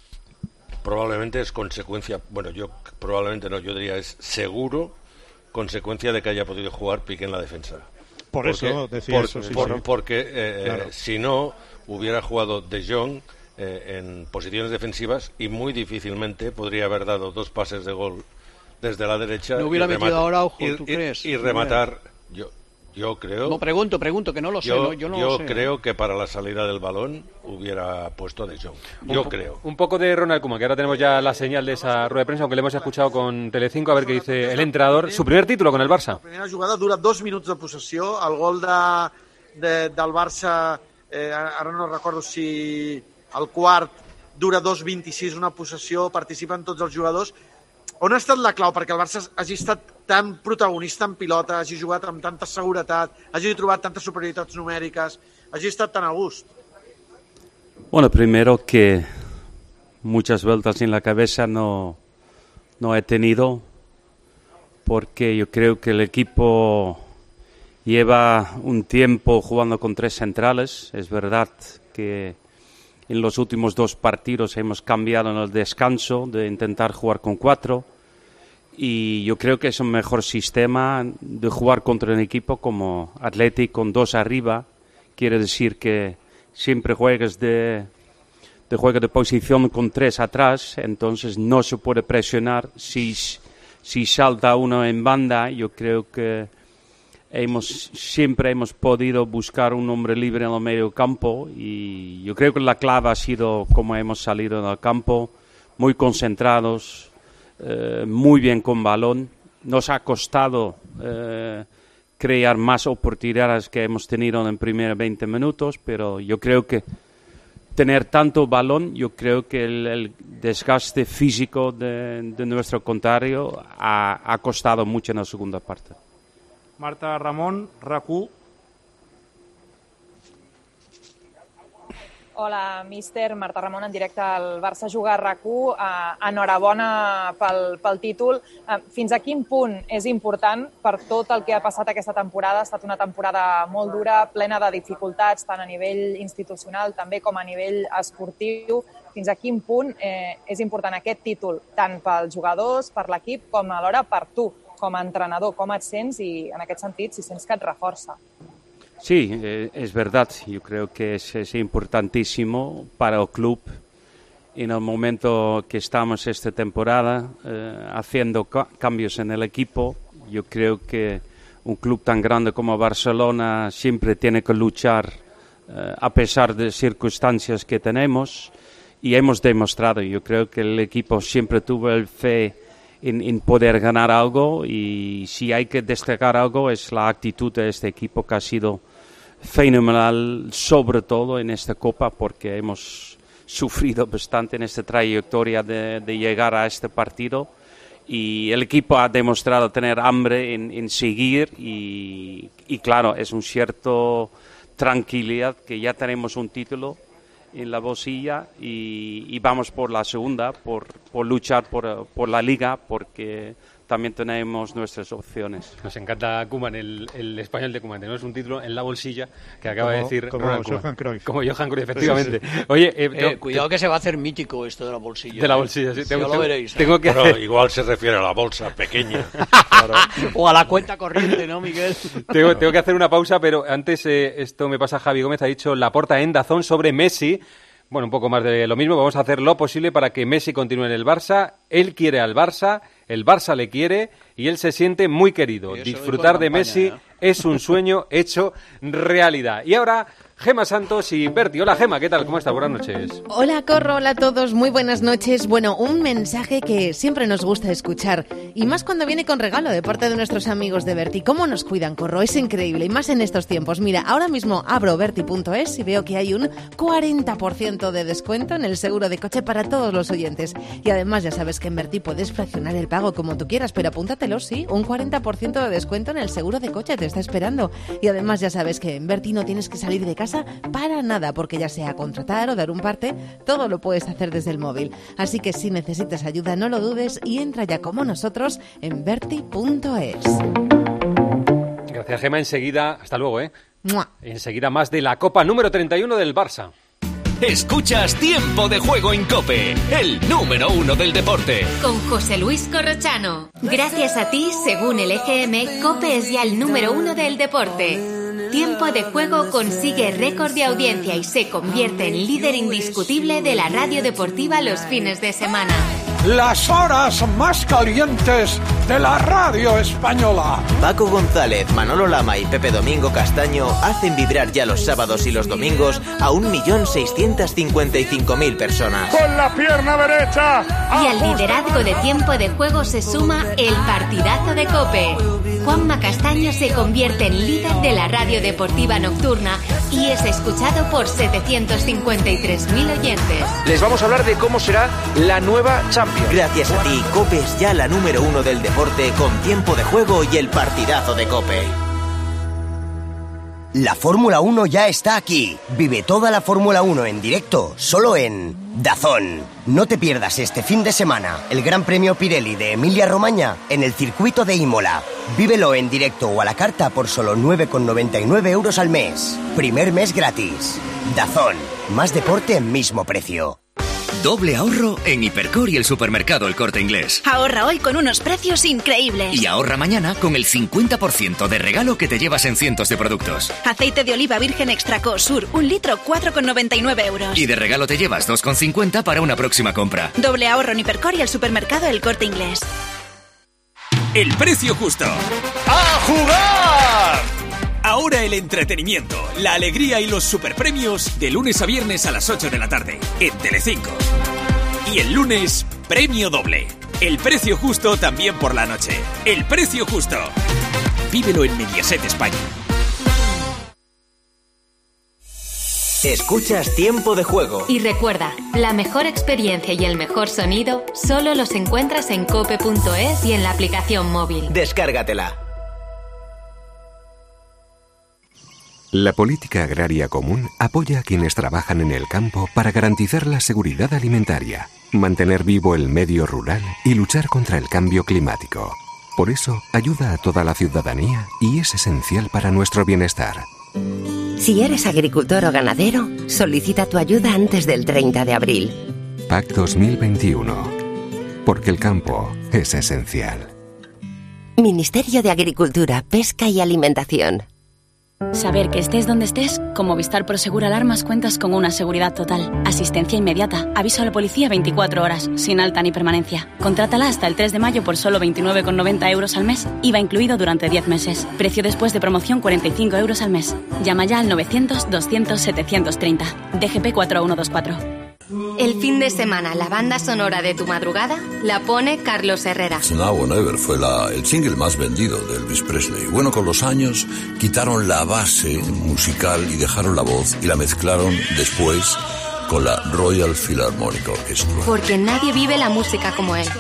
probablemente es consecuencia, bueno, yo probablemente no, yo diría es seguro consecuencia de que haya podido jugar Piqué en la defensa. Por Porque- eso decía por- eso, sí, por- sí. Porque eh, Claro. eh, si no, hubiera jugado De Jong eh, en posiciones defensivas y muy difícilmente podría haber dado dos pases de gol desde la derecha. No hubiera y metido rematar- ahora, ojo, y- ¿tú y- crees? Y rematar, yo, yo creo... No, pregunto, pregunto, que no lo sé. Yo, no, yo no yo lo sé. creo que para la salida del balón hubiera puesto a De Jong. Yo un, po- creo. Un poco de Ronald Koeman, que ahora tenemos ya la señal de esa rueda de prensa, aunque le hemos escuchado con Telecinco, a ver qué dice el entrenador. Su primer título con el Barça. La primera jugada dura dos minuts de possessió, el gol de, de, del Barça, eh, ara no recordo si el quart dura dos vint-i-sis, una possessió, participen tots els jugadors. On ha estat la clau perquè el Barça hagi estat tan protagonista en pilota, hagi jugat amb tanta seguretat, hagi trobat tantes superioritats numèriques, hagi estat tan a gust? Bueno, primero que muchas vueltas en la cabeza no, no he tenido, porque yo creo que el equipo lleva un tiempo jugando con tres centrales. Es verdad que en los últimos dos partidos hemos cambiado en el descanso de intentar jugar con cuatro, y yo creo que es un mejor sistema de jugar contra un equipo como Athletic con dos arriba. Quiere decir que siempre juegas de, de juego de posición con tres atrás, entonces no se puede presionar. Si, si salta uno en banda, yo creo que hemos siempre hemos podido buscar un hombre libre en el medio campo, y yo creo que la clave ha sido cómo hemos salido en el campo, muy concentrados, eh, muy bien con balón. Nos ha costado eh, crear más oportunidades que hemos tenido en los primeros veinte minutos, pero yo creo que tener tanto balón, yo creo que el, el desgaste físico de, de nuestro contrario ha, ha costado mucho en la segunda parte. Marta Ramon, RAC1. Hola, míster. Marta Ramon, en directe al Barça Juga a RAC u. Uh, enhorabona pel, pel títol. Uh, fins a quin punt és important per tot el que ha passat aquesta temporada? Ha estat una temporada molt dura, plena de dificultats, tant a nivell institucional també com a nivell esportiu. fins a quin punt eh, és important aquest títol, tant pels jugadors, per l'equip, com alhora per tu, com a entrenador, com et sents i en aquest sentit si sents que et reforça. Sí, eh, es verdad. Yo creo que es, es importantísimo para el club en el momento que estamos esta temporada eh, haciendo ca- cambios en el equipo. Yo creo que un club tan grande como Barcelona siempre tiene que luchar eh, a pesar de circunstancias que tenemos y hemos demostrado. Yo creo que el equipo siempre tuvo el fe en, en poder ganar algo y si hay que destacar algo es la actitud de este equipo que ha sido fenomenal, sobre todo en esta Copa, porque hemos sufrido bastante en esta trayectoria de, de llegar a este partido y el equipo ha demostrado tener hambre en, en seguir y, y claro, es un cierto tranquilidad que ya tenemos un título en la bolsilla y, y vamos por la segunda, por, por luchar por, por la Liga, porque también tenemos nuestras opciones. Nos encanta Koeman, el, el español de Koeman. Tenemos un título en la bolsilla que acaba como, de decir como Ronald Johan Koeman. Cruyff. Como Johan Cruyff, efectivamente. Sí, sí. Oye, eh, eh, cuidado que se va a hacer mítico esto de la bolsilla. De la bolsilla, sí. Ya Tengo, lo veréis. Tengo ¿eh? que Pero hacer... igual se refiere a la bolsa pequeña. Claro. O a la cuenta corriente, ¿no, Miguel? tengo, tengo que hacer una pausa, pero antes eh, esto me pasa Javi Gómez, ha dicho Laporta en Dazón sobre Messi. Bueno, un poco más de lo mismo. Vamos a hacer lo posible para que Messi continúe en el Barça. Él quiere al Barça, el Barça le quiere y él se siente muy querido. Disfrutar de Messi ¿eh? es un sueño hecho realidad. Y ahora, Gema Santos y Berti. Hola, Gema, ¿qué tal? ¿Cómo estás? Buenas noches. Hola, Corro, hola a todos, muy buenas noches. Bueno, un mensaje que siempre nos gusta escuchar, y más cuando viene con regalo de parte de nuestros amigos de Berti. ¿Cómo nos cuidan, Corro? Es increíble, y más en estos tiempos. Mira, ahora mismo abro berti punto es y veo que hay un cuarenta por ciento de descuento en el seguro de coche para todos los oyentes. Y además ya sabes que en Berti puedes fraccionar el pago como tú quieras, pero apúntatelo, sí, un cuarenta por ciento de descuento en el seguro de coche te está esperando. Y además ya sabes que en Berti no tienes que salir de casa para nada, porque ya sea contratar o dar un parte, todo lo puedes hacer desde el móvil. Así que si necesitas ayuda, no lo dudes y entra ya como nosotros en berti punto es. Gracias, Gema. Enseguida, hasta luego, ¿eh? ¡Mua! Enseguida más de la Copa número treinta y uno del Barça. Escuchas Tiempo de Juego en COPE, el número uno del deporte. Con José Luis Corrochano. Gracias a ti, según el E G M, COPE es ya el número uno del deporte. Tiempo de Juego consigue récord de audiencia y se convierte en líder indiscutible de la radio deportiva los fines de semana. Las horas más calientes de la radio española. Paco González, Manolo Lama y Pepe Domingo Castaño hacen vibrar ya los sábados y los domingos a un millón seiscientos cincuenta y cinco mil personas. Con la pierna derecha. Y al liderazgo de Tiempo de Juego se suma el partidazo de COPE. Juanma Castaño se convierte en líder de la radio deportiva nocturna y es escuchado por setecientos cincuenta y tres mil oyentes. Les vamos a hablar de cómo será la nueva Champions. Gracias a ti, COPE es ya la número uno del deporte con Tiempo de Juego y el partidazo de COPE. La Fórmula uno ya está aquí. Vive toda la Fórmula uno en directo, solo en DAZN. No te pierdas este fin de semana el Gran Premio Pirelli de Emilia-Romagna en el circuito de Imola. Vívelo en directo o a la carta por solo nueve con noventa y nueve euros al mes. Primer mes gratis. DAZN. Más deporte, mismo precio. Doble ahorro en Hipercor y el supermercado El Corte Inglés. Ahorra hoy con unos precios increíbles. Y ahorra mañana con el cincuenta por ciento de regalo que te llevas en cientos de productos. Aceite de oliva virgen extra Cosur, un litro, cuatro con noventa y nueve euros. Y de regalo te llevas dos con cincuenta para una próxima compra. Doble ahorro en Hipercor y el supermercado El Corte Inglés. El precio justo. ¡A jugar! Ahora el entretenimiento, la alegría y los superpremios de lunes a viernes a las ocho de la tarde en Telecinco. Y el lunes, premio doble. El precio justo también por la noche. El precio justo. Vívelo en Mediaset España. Escuchas Tiempo de Juego. Y recuerda, la mejor experiencia y el mejor sonido solo los encuentras en cope punto es y en la aplicación móvil. Descárgatela. La política agraria común apoya a quienes trabajan en el campo para garantizar la seguridad alimentaria, mantener vivo el medio rural y luchar contra el cambio climático. Por eso, ayuda a toda la ciudadanía y es esencial para nuestro bienestar. Si eres agricultor o ganadero, solicita tu ayuda antes del treinta de abril. PAC dos mil veintiuno. Porque el campo es esencial. Ministerio de Agricultura, Pesca y Alimentación. Saber que estés donde estés, con Movistar Prosegur Alarmas cuentas con una seguridad total, asistencia inmediata, aviso a la policía veinticuatro horas, sin alta ni permanencia. Contrátala hasta el tres de mayo por solo veintinueve con noventa euros al mes, I V A incluido durante diez meses. Precio después de promoción cuarenta y cinco euros al mes. Llama ya al novecientos doscientos setecientos treinta. D G P cuatro uno dos cuatro. El fin de semana, la banda sonora de tu madrugada la pone Carlos Herrera. Now or Never fue la, el single más vendido de Elvis Presley. Bueno, con los años quitaron la base musical y dejaron la voz y la mezclaron después con la Royal Philharmonic Orchestra. Porque nadie vive la música como él.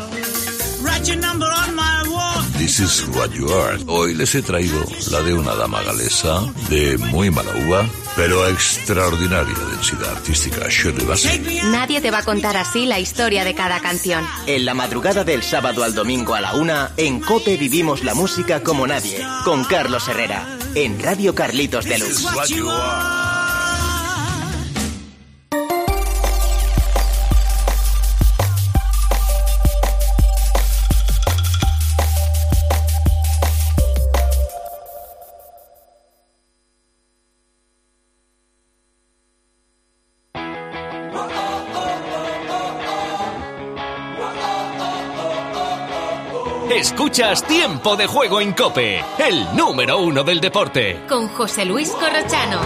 This is what you are. Hoy les he traído la de una dama galesa de muy mala uva, pero extraordinaria densidad artística, Shirley Bassey. Nadie te va a contar así la historia de cada canción. En la madrugada del sábado al domingo a la una, en COPE vivimos la música como nadie, con Carlos Herrera, en Radio Carlitos Deluxe. Escuchas Tiempo de Juego en COPE, el número uno del deporte. Con José Luis Corrochano.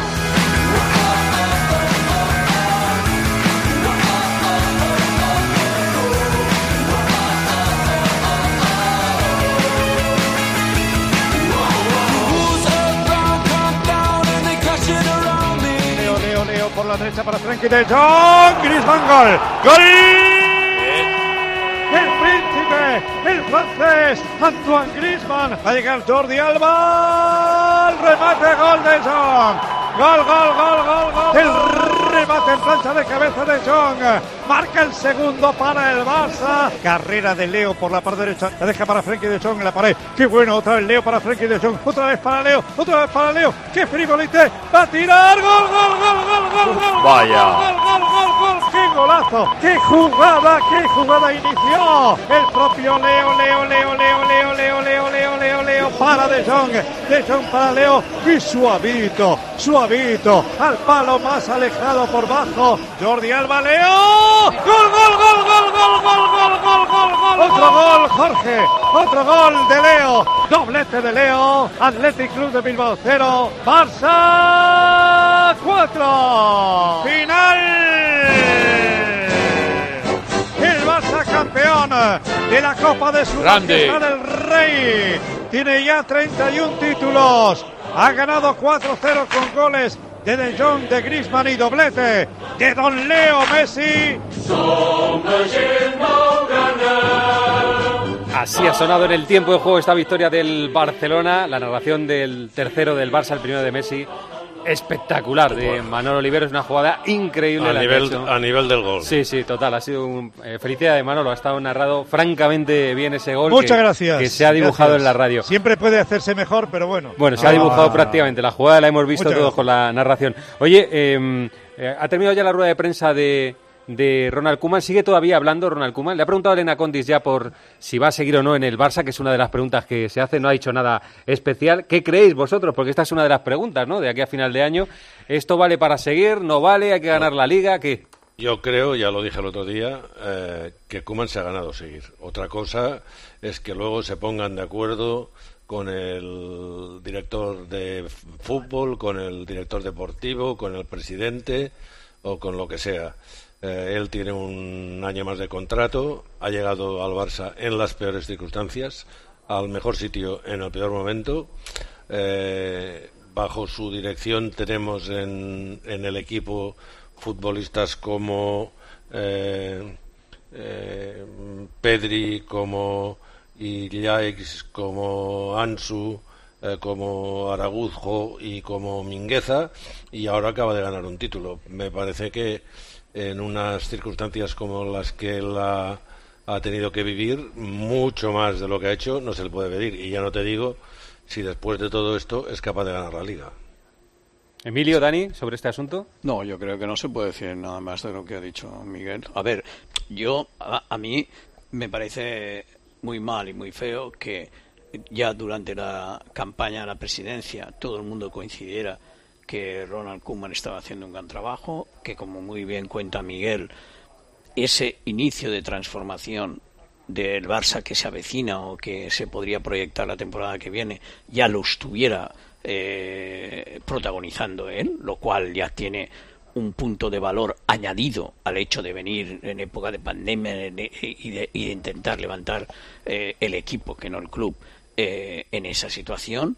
Leo, Leo, Leo por la derecha para Frenkie de Jong. Griezmann, gol. ¡Gol! El príncipe, el francés, Antoine Griezmann. Va a llegar Jordi Alba. El remate, gol de Jong. Gol, gol, gol, gol, gol. El remate en plancha de cabeza de Jong. Marca el segundo para el Barça. Carrera de Leo por la parte derecha. La deja para Frenkie de Jong en la pared. Qué bueno, otra vez Leo para Frenkie de Jong. Otra vez para Leo, otra vez para Leo. Qué frivolité. Va a tirar. Gol, gol, gol, gol, gol, gol. Vaya. Gol, gol, gol, gol. Qué golazo. Qué jugada, qué jugada inició. El propio Leo, Leo, Leo, Leo, Leo, Leo, Leo, Leo, Leo, Leo para De Jong. De Jong para Leo. Y suavito, suavito. Al palo más alejado por bajo. Jordi Alba, Leo. ¡Gol, gol, gol, gol, gol, gol, gol, gol, gol, gol! Otro gol, Jorge. Otro gol de Leo. Doblete de Leo. Athletic Club de Bilbao cero. Barça cuatro. Final. El Barça campeón de la Copa de Su Majestad del Rey. Tiene ya treinta y un títulos. Ha ganado cuatro cero con goles de De Jong, de Griezmann y doblete de Don Leo Messi. Así ha sonado en el tiempo de juego esta victoria del Barcelona, la narración del tercero del Barça, el primero de Messi. Espectacular de Manolo Olivero, es una jugada increíble. A, la nivel, que ha hecho. a nivel del gol. Sí, sí, total, ha sido un eh, felicidad de Manolo, ha estado narrado francamente bien ese gol. Muchas que, gracias. Que se ha dibujado gracias. en la radio. Siempre puede hacerse mejor, pero bueno. Bueno, se ah. ha dibujado prácticamente, la jugada la hemos visto Muchas todos gracias. con la narración. Oye, eh, eh, ha terminado ya la rueda de prensa de... de Ronald Koeman. ¿Sigue todavía hablando Ronald Koeman? Le ha preguntado a Elena Condis ya por si va a seguir o no en el Barça, que es una de las preguntas que se hace. No ha dicho nada especial. ¿Qué creéis vosotros? Porque esta es una de las preguntas, ¿no? De aquí a final de año. ¿Esto vale para seguir? ¿No vale? ¿Hay que ganar la Liga? ¿Qué? Yo creo, ya lo dije el otro día, eh, que Koeman se ha ganado seguir. Otra cosa es que luego se pongan de acuerdo con el director de fútbol, con el director deportivo, con el presidente o con lo que sea. Eh, él tiene un año más de contrato, ha llegado al Barça en las peores circunstancias, al mejor sitio en el peor momento. Eh, bajo su dirección tenemos en, en el equipo futbolistas como eh, eh, Pedri, como Illaix, como Ansu, eh, como Araujo y como Mingueza, y ahora acaba de ganar un título. Me parece que en unas circunstancias como las que él ha, ha tenido que vivir, mucho más de lo que ha hecho no se le puede pedir. Y ya no te digo si después de todo esto es capaz de ganar la Liga. Emilio, Dani, sobre este asunto. No, yo creo que no se puede decir nada más de lo que ha dicho Miguel. A ver, Yo, a, a mí me parece muy mal y muy feo que ya durante la campaña a la presidencia todo el mundo coincidiera que Ronald Koeman estaba haciendo un gran trabajo, que como muy bien cuenta Miguel, ese inicio de transformación del Barça que se avecina o que se podría proyectar la temporada que viene ya lo estuviera eh, protagonizando él, lo cual ya tiene un punto de valor añadido al hecho de venir en época de pandemia y de, y de intentar levantar eh, el equipo, que no el club, eh, en esa situación.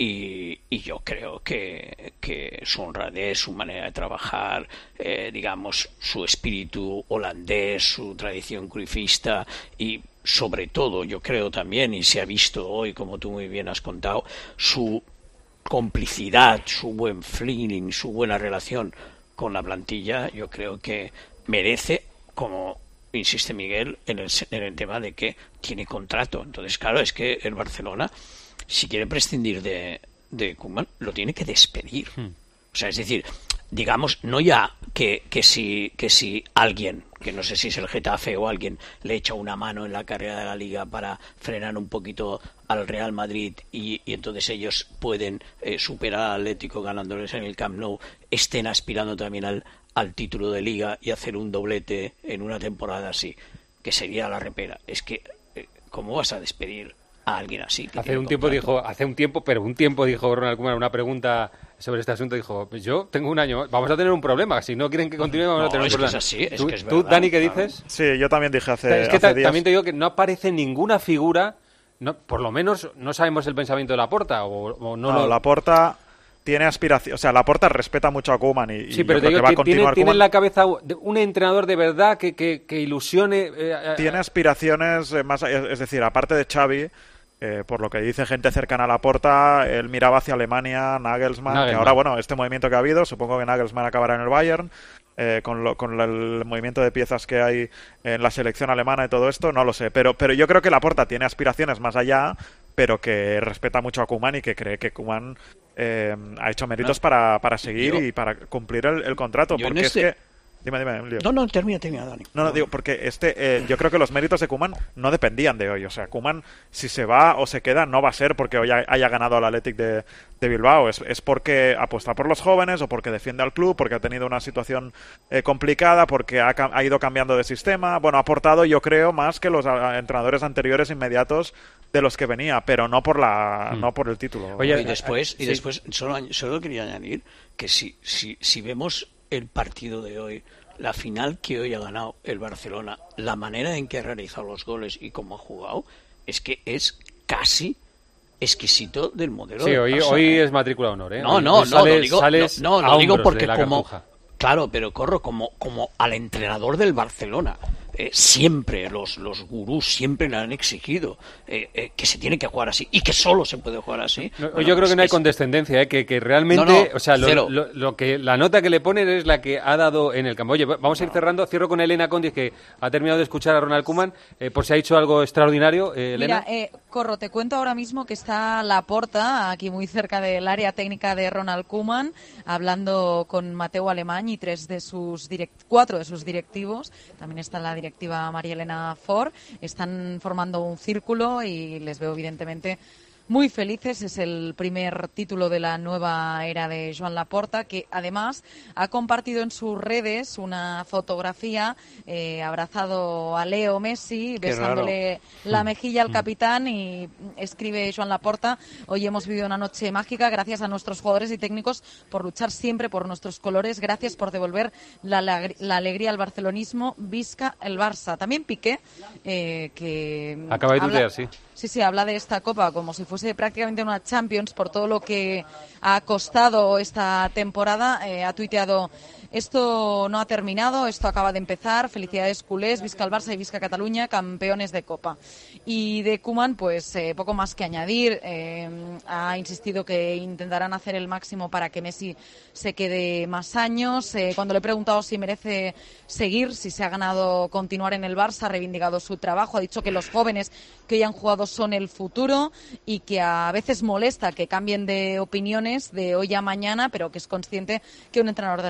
Y, y yo creo que, que su honradez, su manera de trabajar, eh, digamos, su espíritu holandés, su tradición cruifista y sobre todo, yo creo también, y se ha visto hoy, como tú muy bien has contado, su complicidad, su buen feeling, su buena relación con la plantilla, yo creo que merece, como insiste Miguel, en el, en el tema de que tiene contrato. Entonces, claro, es que el Barcelona, si quiere prescindir de, de Koeman, lo tiene que despedir. Hmm. O sea, es decir, digamos, no ya que, que, si, que si alguien, que no sé si es el Getafe o alguien, le echa una mano en la carrera de la Liga para frenar un poquito al Real Madrid y, y entonces ellos pueden eh, superar al Atlético ganándoles en el Camp Nou, estén aspirando también al, al título de Liga y hacer un doblete en una temporada así, que sería la repera. Es que, eh, ¿cómo vas a despedir a alguien así? Hace un tiempo dijo, hace un tiempo, pero un tiempo dijo Ronald Koeman una pregunta sobre este asunto, dijo, pues yo tengo un año, vamos a tener un problema, si no quieren que continúe vamos no, a tener un problema. Es que es así, es ¿Tú, que es ¿tú verdad, Dani, qué claro. dices? Sí, yo también dije hace, es que hace ta- días. También te digo que no aparece ninguna figura, no, por lo menos no sabemos el pensamiento de Laporta, o, o no, no lo... Laporta tiene aspiración, o sea, Laporta respeta mucho a Koeman y, sí, y pero yo creo digo, que va a tiene, continuar tiene en Koeman. la cabeza un entrenador de verdad que, que, que ilusione... Eh, tiene aspiraciones eh, más, es, es decir, aparte de Xavi, Eh, por lo que dice gente cercana a Laporta, él miraba hacia Alemania, Nagelsmann, Nagelsmann, que ahora, bueno, este movimiento que ha habido, supongo que Nagelsmann acabará en el Bayern, eh, con, lo, con el movimiento de piezas que hay en la selección alemana y todo esto, no lo sé, pero, pero yo creo que Laporta tiene aspiraciones más allá, pero que respeta mucho a Koeman y que cree que Koeman eh, ha hecho méritos no, para, para seguir yo, y para cumplir el, el contrato, porque este... es que... Dime, dime, Emilio. No, no, termina, termina, Dani. No, no, digo, porque este, eh, yo creo que los méritos de Koeman no dependían de hoy. O sea, Koeman, si se va o se queda, no va a ser porque hoy haya ganado al Athletic de, de Bilbao. Es, es porque apuesta por los jóvenes o porque defiende al club, porque ha tenido una situación eh, complicada, porque ha, ha ido cambiando de sistema. Bueno, ha aportado, yo creo, más que los a, entrenadores anteriores inmediatos de los que venía, pero no por la hmm. no por el título. Oye, y después, y sí. después solo, solo quería añadir que si, si, si vemos el partido de hoy, la final que hoy ha ganado el Barcelona, la manera en que ha realizado los goles y cómo ha jugado, es que es casi exquisito del modelo. Sí, de hoy, Barça, hoy ¿eh? es matrícula honor, ¿eh? No, no, hoy no, sales, lo digo, sales no, no, lo digo porque como Cartuja. Claro, pero corro como como al entrenador del Barcelona. Eh, siempre los, los gurús siempre le han exigido eh, eh, que se tiene que jugar así y que solo se puede jugar así. No, bueno, yo creo pues que no hay es... condescendencia, ¿eh? que, que realmente, no, no, o sea, lo, lo, lo que la nota que le ponen es la que ha dado en el campo. Oye, vamos a ir cerrando. Cierro con Elena Condis, que ha terminado de escuchar a Ronald Koeman, eh, por si ha hecho algo extraordinario. Eh, Elena. Mira, eh, Corro, te cuento ahora mismo que está Laporta, aquí muy cerca del área técnica de Ronald Koeman, hablando con Mateu Alemany y tres de sus direct... cuatro de sus directivos. También está la directiva María Elena Ford. Están formando un círculo y les veo evidentemente muy felices. Es el primer título de la nueva era de Joan Laporta, que además ha compartido en sus redes una fotografía eh, abrazado a Leo Messi, Qué besándole raro. la mejilla al capitán, y escribe Joan Laporta: hoy hemos vivido una noche mágica, gracias a nuestros jugadores y técnicos por luchar siempre por nuestros colores, gracias por devolver la, la, la alegría al barcelonismo, visca el Barça. También Piqué, eh, que acaba de habla... tutear, sí. Sí, sí, habla de esta Copa como si fuese prácticamente una Champions por todo lo que ha costado esta temporada. Eh, ha tuiteado: esto no ha terminado, esto acaba de empezar, felicidades culés, visca el Barça y visca Cataluña, campeones de Copa. Y de Koeman, pues eh, poco más que añadir. Eh, ha insistido que intentarán hacer el máximo para que Messi se quede más años. Eh, cuando le he preguntado si merece seguir, si se ha ganado continuar en el Barça, ha reivindicado su trabajo, ha dicho que los jóvenes que hoy han jugado son el futuro y que a veces molesta que cambien de opiniones de hoy a mañana, pero que es consciente que un entrenador del Barça tiene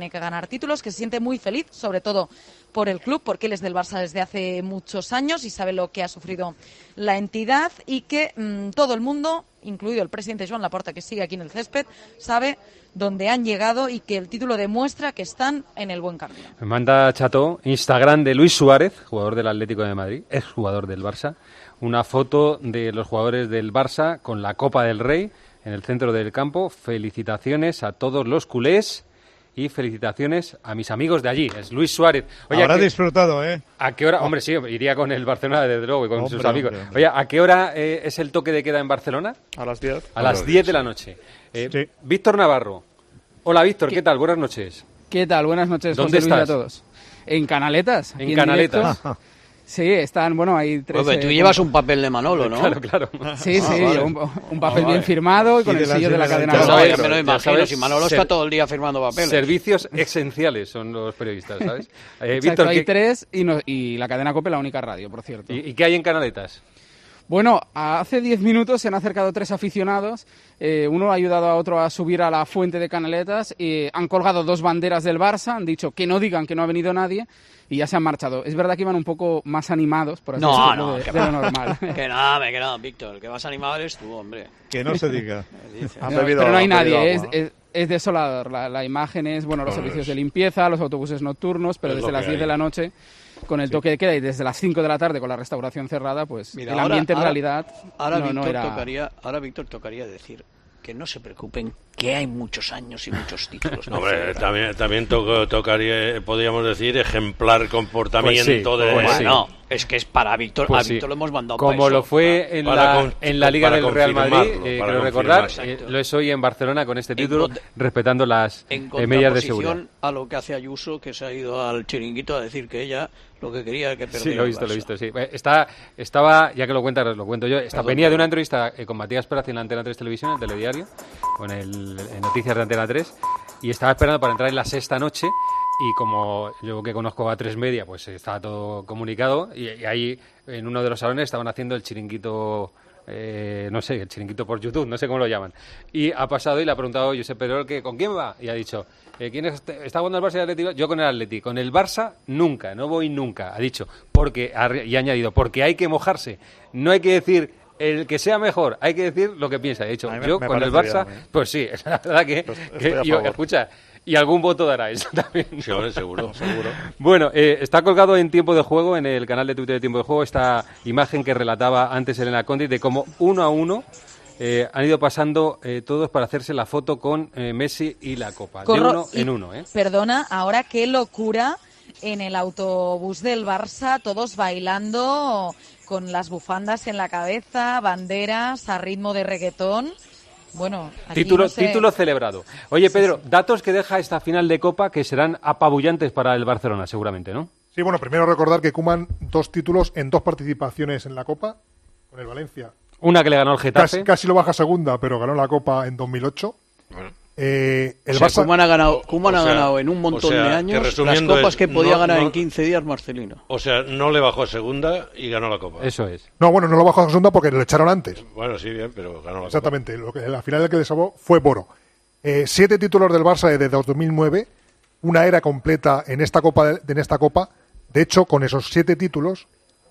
tiene que ganar títulos, que se siente muy feliz, sobre todo por el club, porque él es del Barça desde hace muchos años y sabe lo que ha sufrido la entidad, y que mmm, todo el mundo, incluido el presidente Joan Laporta, que sigue aquí en el césped, sabe dónde han llegado y que el título demuestra que están en el buen camino. Me manda Chato, Instagram de Luis Suárez, jugador del Atlético de Madrid, exjugador del Barça, una foto de los jugadores del Barça con la Copa del Rey en el centro del campo. Felicitaciones a todos los culés y felicitaciones a mis amigos de allí. Es Luis Suárez. Oye, habrá disfrutado, ¿eh? ¿A qué hora? Hombre, sí, iría con el Barcelona, desde luego, y con hombre, sus amigos. Hombre, hombre. Oye, ¿a qué hora eh, es el toque de queda en Barcelona? A las diez. A las diez de la noche. Eh, sí. Víctor Navarro. Hola, Víctor, ¿qué, ¿qué tal? Buenas noches. ¿Qué tal? Buenas noches, ¿Dónde José Luis, estás? a todos. En Canaletas. En Canaletas. Sí, están, bueno, hay tres... Oye, tú eh, llevas un papel de Manolo, ¿no? Claro, claro. Sí, ah, sí, vale. un, un papel ah, bien vale. firmado y con y el sello de la cadena. No, sabes, me lo imagino, si Manolo ser, está todo el día firmando papeles. Servicios esenciales son los periodistas, ¿sabes? Eh, Exacto, Víctor, hay ¿qué... tres y, no, y la cadena COPE la única radio, por cierto. ¿Y, y qué hay en Canaletas? Bueno, hace diez minutos se han acercado tres aficionados, eh, uno ha ayudado a otro a subir a la fuente de Canaletas, y han colgado dos banderas del Barça, han dicho que no digan que no ha venido nadie y ya se han marchado. Es verdad que iban un poco más animados, por así no, decirlo, no, de, que de lo normal. Que no, que no, Víctor, el que más animado eres tú, hombre. Que no se diga. no, pero no hay nadie, es, es, es desolador. La, la imagen es, bueno, los servicios de limpieza, los autobuses nocturnos, pero es desde las diez de la noche... con el toque de queda y desde las cinco de la tarde con la restauración cerrada, pues Mira, el ambiente ahora, en realidad ahora no, Víctor no era... tocaría, ahora Víctor tocaría decir que no se preocupen, que hay muchos años y muchos títulos. No, hombre, también, también to tocaría, podríamos decir, ejemplar comportamiento pues sí, de... Pues sí. No, es que es para Víctor, pues a Víctor sí. lo hemos mandado como para lo eso, fue para, en, para la, con, en la Liga del Real Madrid, eh, quiero recordar, eh, lo es hoy en Barcelona con este título, en, respetando las en eh, medidas de seguridad. A lo que hace Ayuso, que se ha ido al chiringuito a decir que ella lo que quería era que perdiera. Sí, lo he visto, lo he visto, sí. Está, estaba, ya que lo cuentas, lo cuento yo, está, Perdón, venía perdón. de una entrevista eh, con Matías Pérez en la Antena tres Televisión, en el Telediario, con el en Noticias de Antena tres, y estaba esperando para entrar en la sexta noche, y como yo que conozco a tres Media, pues estaba todo comunicado, y, y ahí en uno de los salones estaban haciendo el chiringuito... Eh, no sé, el chiringuito por YouTube, no sé cómo lo llaman. Y ha pasado y le ha preguntado Josep Pedrol que ¿con quién va? Y ha dicho, eh, ¿quién es, está jugando el Barça y el Atleti? Yo con el Atleti. Con el Barça nunca, no voy nunca. Ha dicho, porque y ha añadido, porque hay que mojarse. No hay que decir el que sea mejor, hay que decir lo que piensa. He dicho, me, yo me con el Barça, bien, pues sí, es la verdad que, pues que yo, escucha, y algún voto dará eso también. Sí, hombre, seguro, seguro. Bueno, eh, está colgado en Tiempo de Juego, en el canal de Twitter de Tiempo de Juego, esta imagen que relataba antes Elena Conti de cómo uno a uno eh, han ido pasando eh, todos para hacerse la foto con eh, Messi y la Copa. Corro, de uno y, en uno, ¿eh? Perdona, ahora qué locura en el autobús del Barça, todos bailando con las bufandas en la cabeza, banderas a ritmo de reggaetón. Bueno, título, no sé... título celebrado. Oye, sí, Pedro, sí. datos que deja esta final de Copa que serán apabullantes para el Barcelona, seguramente, ¿no? Sí, bueno, primero recordar que Koeman dos títulos en dos participaciones en la Copa con el Valencia. Una que le ganó el Getafe. Casi, casi lo baja segunda, pero ganó la Copa en dos mil ocho. Bueno. Eh, el o sea, Barça... Koeman ha ganado, Koeman o sea, ha ganado en un montón o sea, de años que las copas es, que podía no, ganar no, en quince días Marcelino. O sea, no le bajó a segunda y ganó la Copa. Eso es. No, bueno, no lo bajó a segunda porque lo echaron antes. Bueno, sí, bien, pero ganó la Exactamente. Copa. Lo que, la final del que le salvó fue Boro. Eh, siete títulos del Barça desde dos mil nueve, una era completa en esta Copa. De, en esta Copa. De hecho, con esos siete títulos,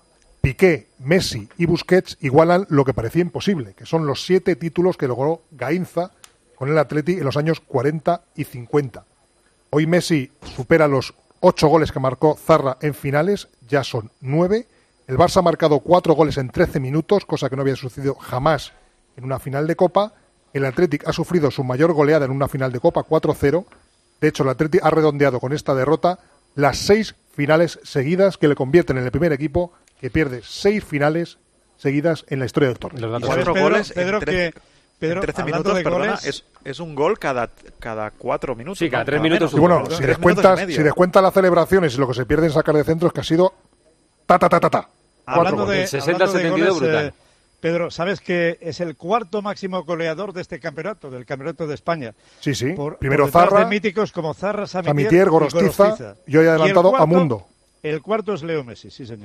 Piqué, Messi y Busquets igualan lo que parecía imposible, que son los siete títulos que logró Gainza con el Atleti en los años cuarenta y cincuenta. Hoy Messi supera los ocho goles que marcó Zarra en finales, ya son nueve. El Barça ha marcado cuatro goles en trece minutos, cosa que no había sucedido jamás en una final de Copa. El Athletic ha sufrido su mayor goleada en una final de Copa, cuatro cero. De hecho, el Athletic ha redondeado con esta derrota las seis finales seguidas que le convierten en el primer equipo que pierde seis finales seguidas en la historia del torneo. Cuatro Pedro, goles Pedro, en, tre que, Pedro, en trece hablando minutos, de perdona, goles... es, es un gol cada, cada cuatro minutos. Sí, cada ¿no? tres minutos. Y bueno, si descuentas, si descuentas las celebraciones y lo que se pierde en sacar de centros, que ha sido ta ta ta ta ta. Hablando de, sesenta setenta y dos brutal. Eh, Pedro, ¿sabes que es el cuarto máximo goleador de este campeonato, del campeonato de España? Sí, sí. Por, Primero por detrás Zarra, de míticos como Zarra, Samitier, Samitier Gorostiza, y Gorostiza. y hoy ha adelantado cuarto, a Mundo. El cuarto es Leo Messi, sí señor.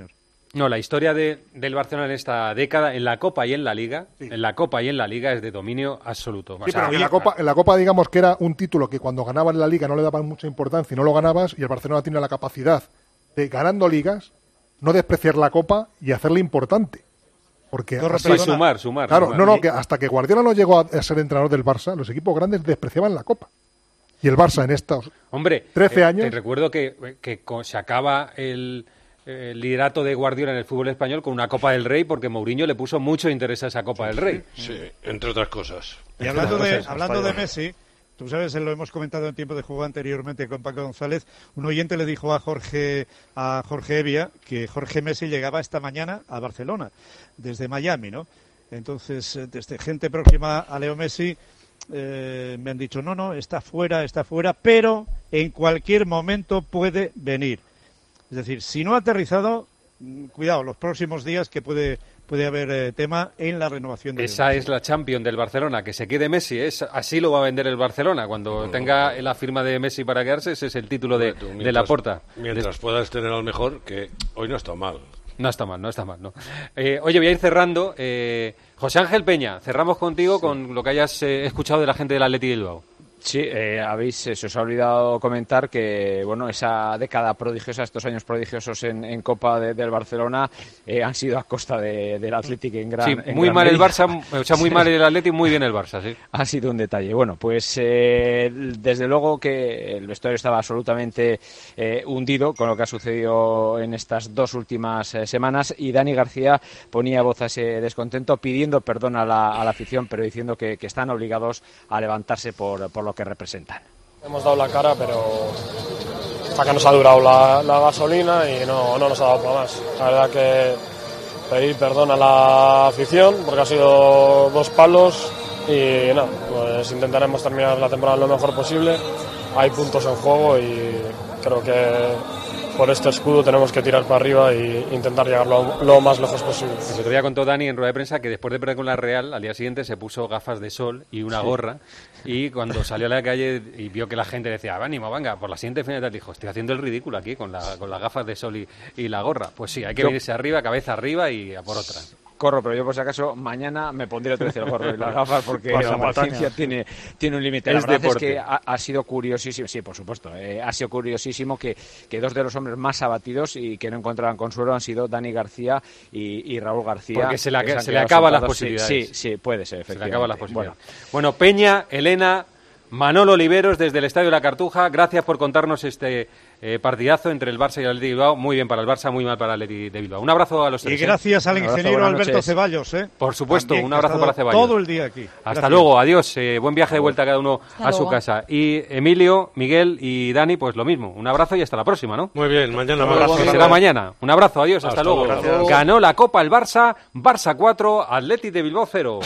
No, la historia de, del Barcelona en esta década, en la Copa y en la Liga, sí. en la Copa y en la Liga es de dominio absoluto. Sí, o sea, pero en la, Copa, en la Copa, digamos que era un título que cuando ganabas la Liga no le daban mucha importancia y no lo ganabas, y el Barcelona tiene la capacidad de, ganando ligas, no despreciar la Copa y hacerla importante. Porque así, sí, sumar, sumar. Claro, sumar. no, no, que hasta que Guardiola no llegó a ser entrenador del Barça, los equipos grandes despreciaban la Copa. Y el Barça en estos Hombre, trece eh, años... Te recuerdo que, que se acaba el... el liderato de Guardiola en el fútbol español con una Copa del Rey, porque Mourinho le puso mucho interés a esa Copa del Rey. Sí, entre otras cosas. Y hablando de, hablando de Messi, tú sabes, lo hemos comentado en tiempo de juego anteriormente con Paco González, un oyente le dijo a Jorge a Jorge Evia que Jorge Messi llegaba esta mañana a Barcelona, desde Miami, ¿no? Entonces, desde gente próxima a Leo Messi, eh, me han dicho, no, no, está fuera, está fuera, pero en cualquier momento puede venir. Es decir, si no ha aterrizado, cuidado, los próximos días que puede puede haber eh, tema en la renovación de Esa es la Champions del Barcelona, que se quede Messi, es así lo va a vender el Barcelona. Cuando no, tenga no. la firma de Messi para quedarse, ese es el título de, tú, mientras, de Laporta. Mientras Des... puedas tener al mejor, que hoy no está mal. No está mal, no está mal, no. Eh, oye, voy a ir cerrando. Eh, José Ángel Peña, cerramos contigo sí. con lo que hayas eh, escuchado de la gente del Athletic Bilbao. Sí, eh, habéis, eh, se os ha olvidado comentar que bueno, esa década prodigiosa, estos años prodigiosos en, en Copa de, del Barcelona eh, han sido a costa de, del Athletic en gran. Sí, en muy gran mal medida. el Barça, o sea, muy mal el Athletic, muy bien el Barça, sí. Ha sido un detalle. Bueno, pues eh, desde luego que el vestuario estaba absolutamente eh, hundido con lo que ha sucedido en estas dos últimas eh, semanas, y Dani García ponía voz a ese descontento, pidiendo perdón a la, a la afición, pero diciendo que, que están obligados a levantarse por, por lo que representan. Hemos dado la cara, pero hasta que nos ha durado la, la gasolina y no, no nos ha dado para más. La verdad que pedir perdón a la afición porque ha sido dos palos y no, pues intentaremos terminar la temporada lo mejor posible. Hay puntos en juego y creo que por este escudo tenemos que tirar para arriba e intentar llegar lo, lo más lejos posible. El otro día contó Dani en rueda de prensa que después de perder con la Real, al día siguiente se puso gafas de sol y una sí. gorra, y cuando salió a la calle y vio que la gente decía, ánimo, venga, por la siguiente final, dijo, estoy haciendo el ridículo aquí con, la, con las gafas de sol y, y la gorra. Pues sí, hay que Yo... venirse arriba, cabeza arriba y a por otra. Corro, pero yo por si acaso mañana me pondré otra vez el gorro y las gafas porque la paciencia tiene, tiene un límite. La verdad deporte. Es que ha, ha sido curiosísimo, sí, por supuesto, eh, ha sido curiosísimo que, que dos de los hombres más abatidos y que no encontraban consuelo han sido Dani García y, y Raúl García. Porque se, la, se, se le acaban las posibilidades. Sí, sí, puede ser, efectivamente. Se le acaban las posibilidades. Bueno, bueno Peña, Elena, Manolo Oliveros desde el Estadio de la Cartuja, gracias por contarnos este eh, partidazo entre el Barça y el Athletic de Bilbao. Muy bien para el Barça, muy mal para el Athletic de Bilbao. Un abrazo a los tres. Y gracias ¿eh? al ingeniero Alberto Ceballos. ¿eh? Por supuesto, También, un abrazo para Ceballos. Todo el día aquí. Hasta gracias. luego, adiós. Eh, buen viaje de vuelta cada uno hasta a luego. su casa. Y Emilio, Miguel y Dani, pues lo mismo. Un abrazo y hasta la próxima, ¿no? Muy bien, mañana. Un abrazo. Será mañana. Un abrazo, adiós, hasta, hasta luego. luego. Ganó la Copa el Barça, Barça cuatro, Athletic de Bilbao cero.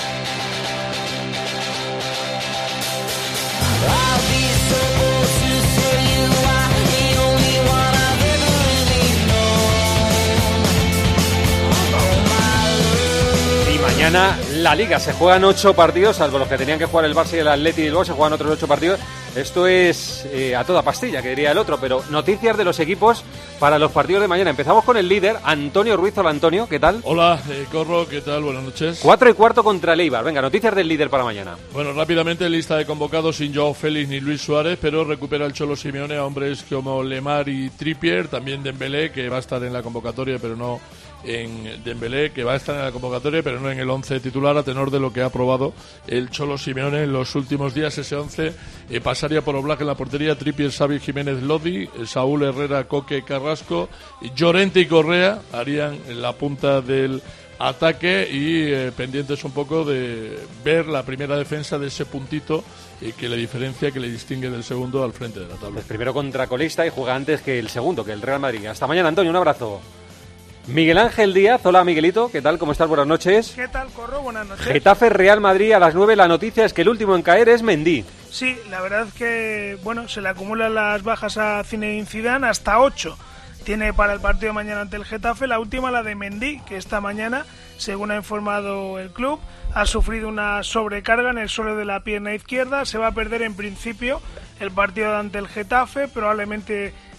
Mañana la Liga, se juegan ocho partidos, salvo los que tenían que jugar el Barça y el Athletic de Bilbao, se juegan otros ocho partidos. Esto es eh, a toda pastilla, que diría el otro, pero noticias de los equipos para los partidos de mañana. Empezamos con el líder, Antonio Ruiz. Hola, Antonio, ¿qué tal? Hola, eh, Corro, ¿qué tal? Buenas noches. Cuatro y cuarto contra el Eibar. Venga, noticias del líder para mañana. Bueno, rápidamente, lista de convocados sin Joao Félix ni Luis Suárez, pero recupera el Cholo Simeone a hombres como Lemar y Trippier, también Dembélé, que va a estar en la convocatoria, pero no en Dembélé, que va a estar en la convocatoria pero no en el once titular, a tenor de lo que ha aprobado el Cholo Simeone en los últimos días. Ese once eh, pasaría por Oblak en la portería, Trippier, Xavi, Jiménez, Lodi, Saúl, Herrera, Coque, Carrasco, Llorente y Correa harían la punta del ataque, y eh, pendientes un poco de ver la primera defensa de ese puntito eh, que le diferencia, que le distingue del segundo al frente de la tabla. Pues primero contracolista y juega antes que el segundo, que el Real Madrid. Hasta mañana, Antonio, un abrazo. Miguel Ángel Díaz, hola Miguelito, ¿qué tal? ¿Cómo estás? Buenas noches. ¿Qué tal, Corro? Buenas noches. Getafe Real Madrid a las nueve, la noticia es que el último en caer es Mendy. Sí, la verdad es que, bueno, se le acumulan las bajas a Zinedine Zidane, hasta ocho tiene para el partido de mañana ante el Getafe. La última, la de Mendy, que esta mañana, según ha informado el club, ha sufrido una sobrecarga en el suelo de la pierna izquierda. Se va a perder en principio el partido ante el Getafe, probablemente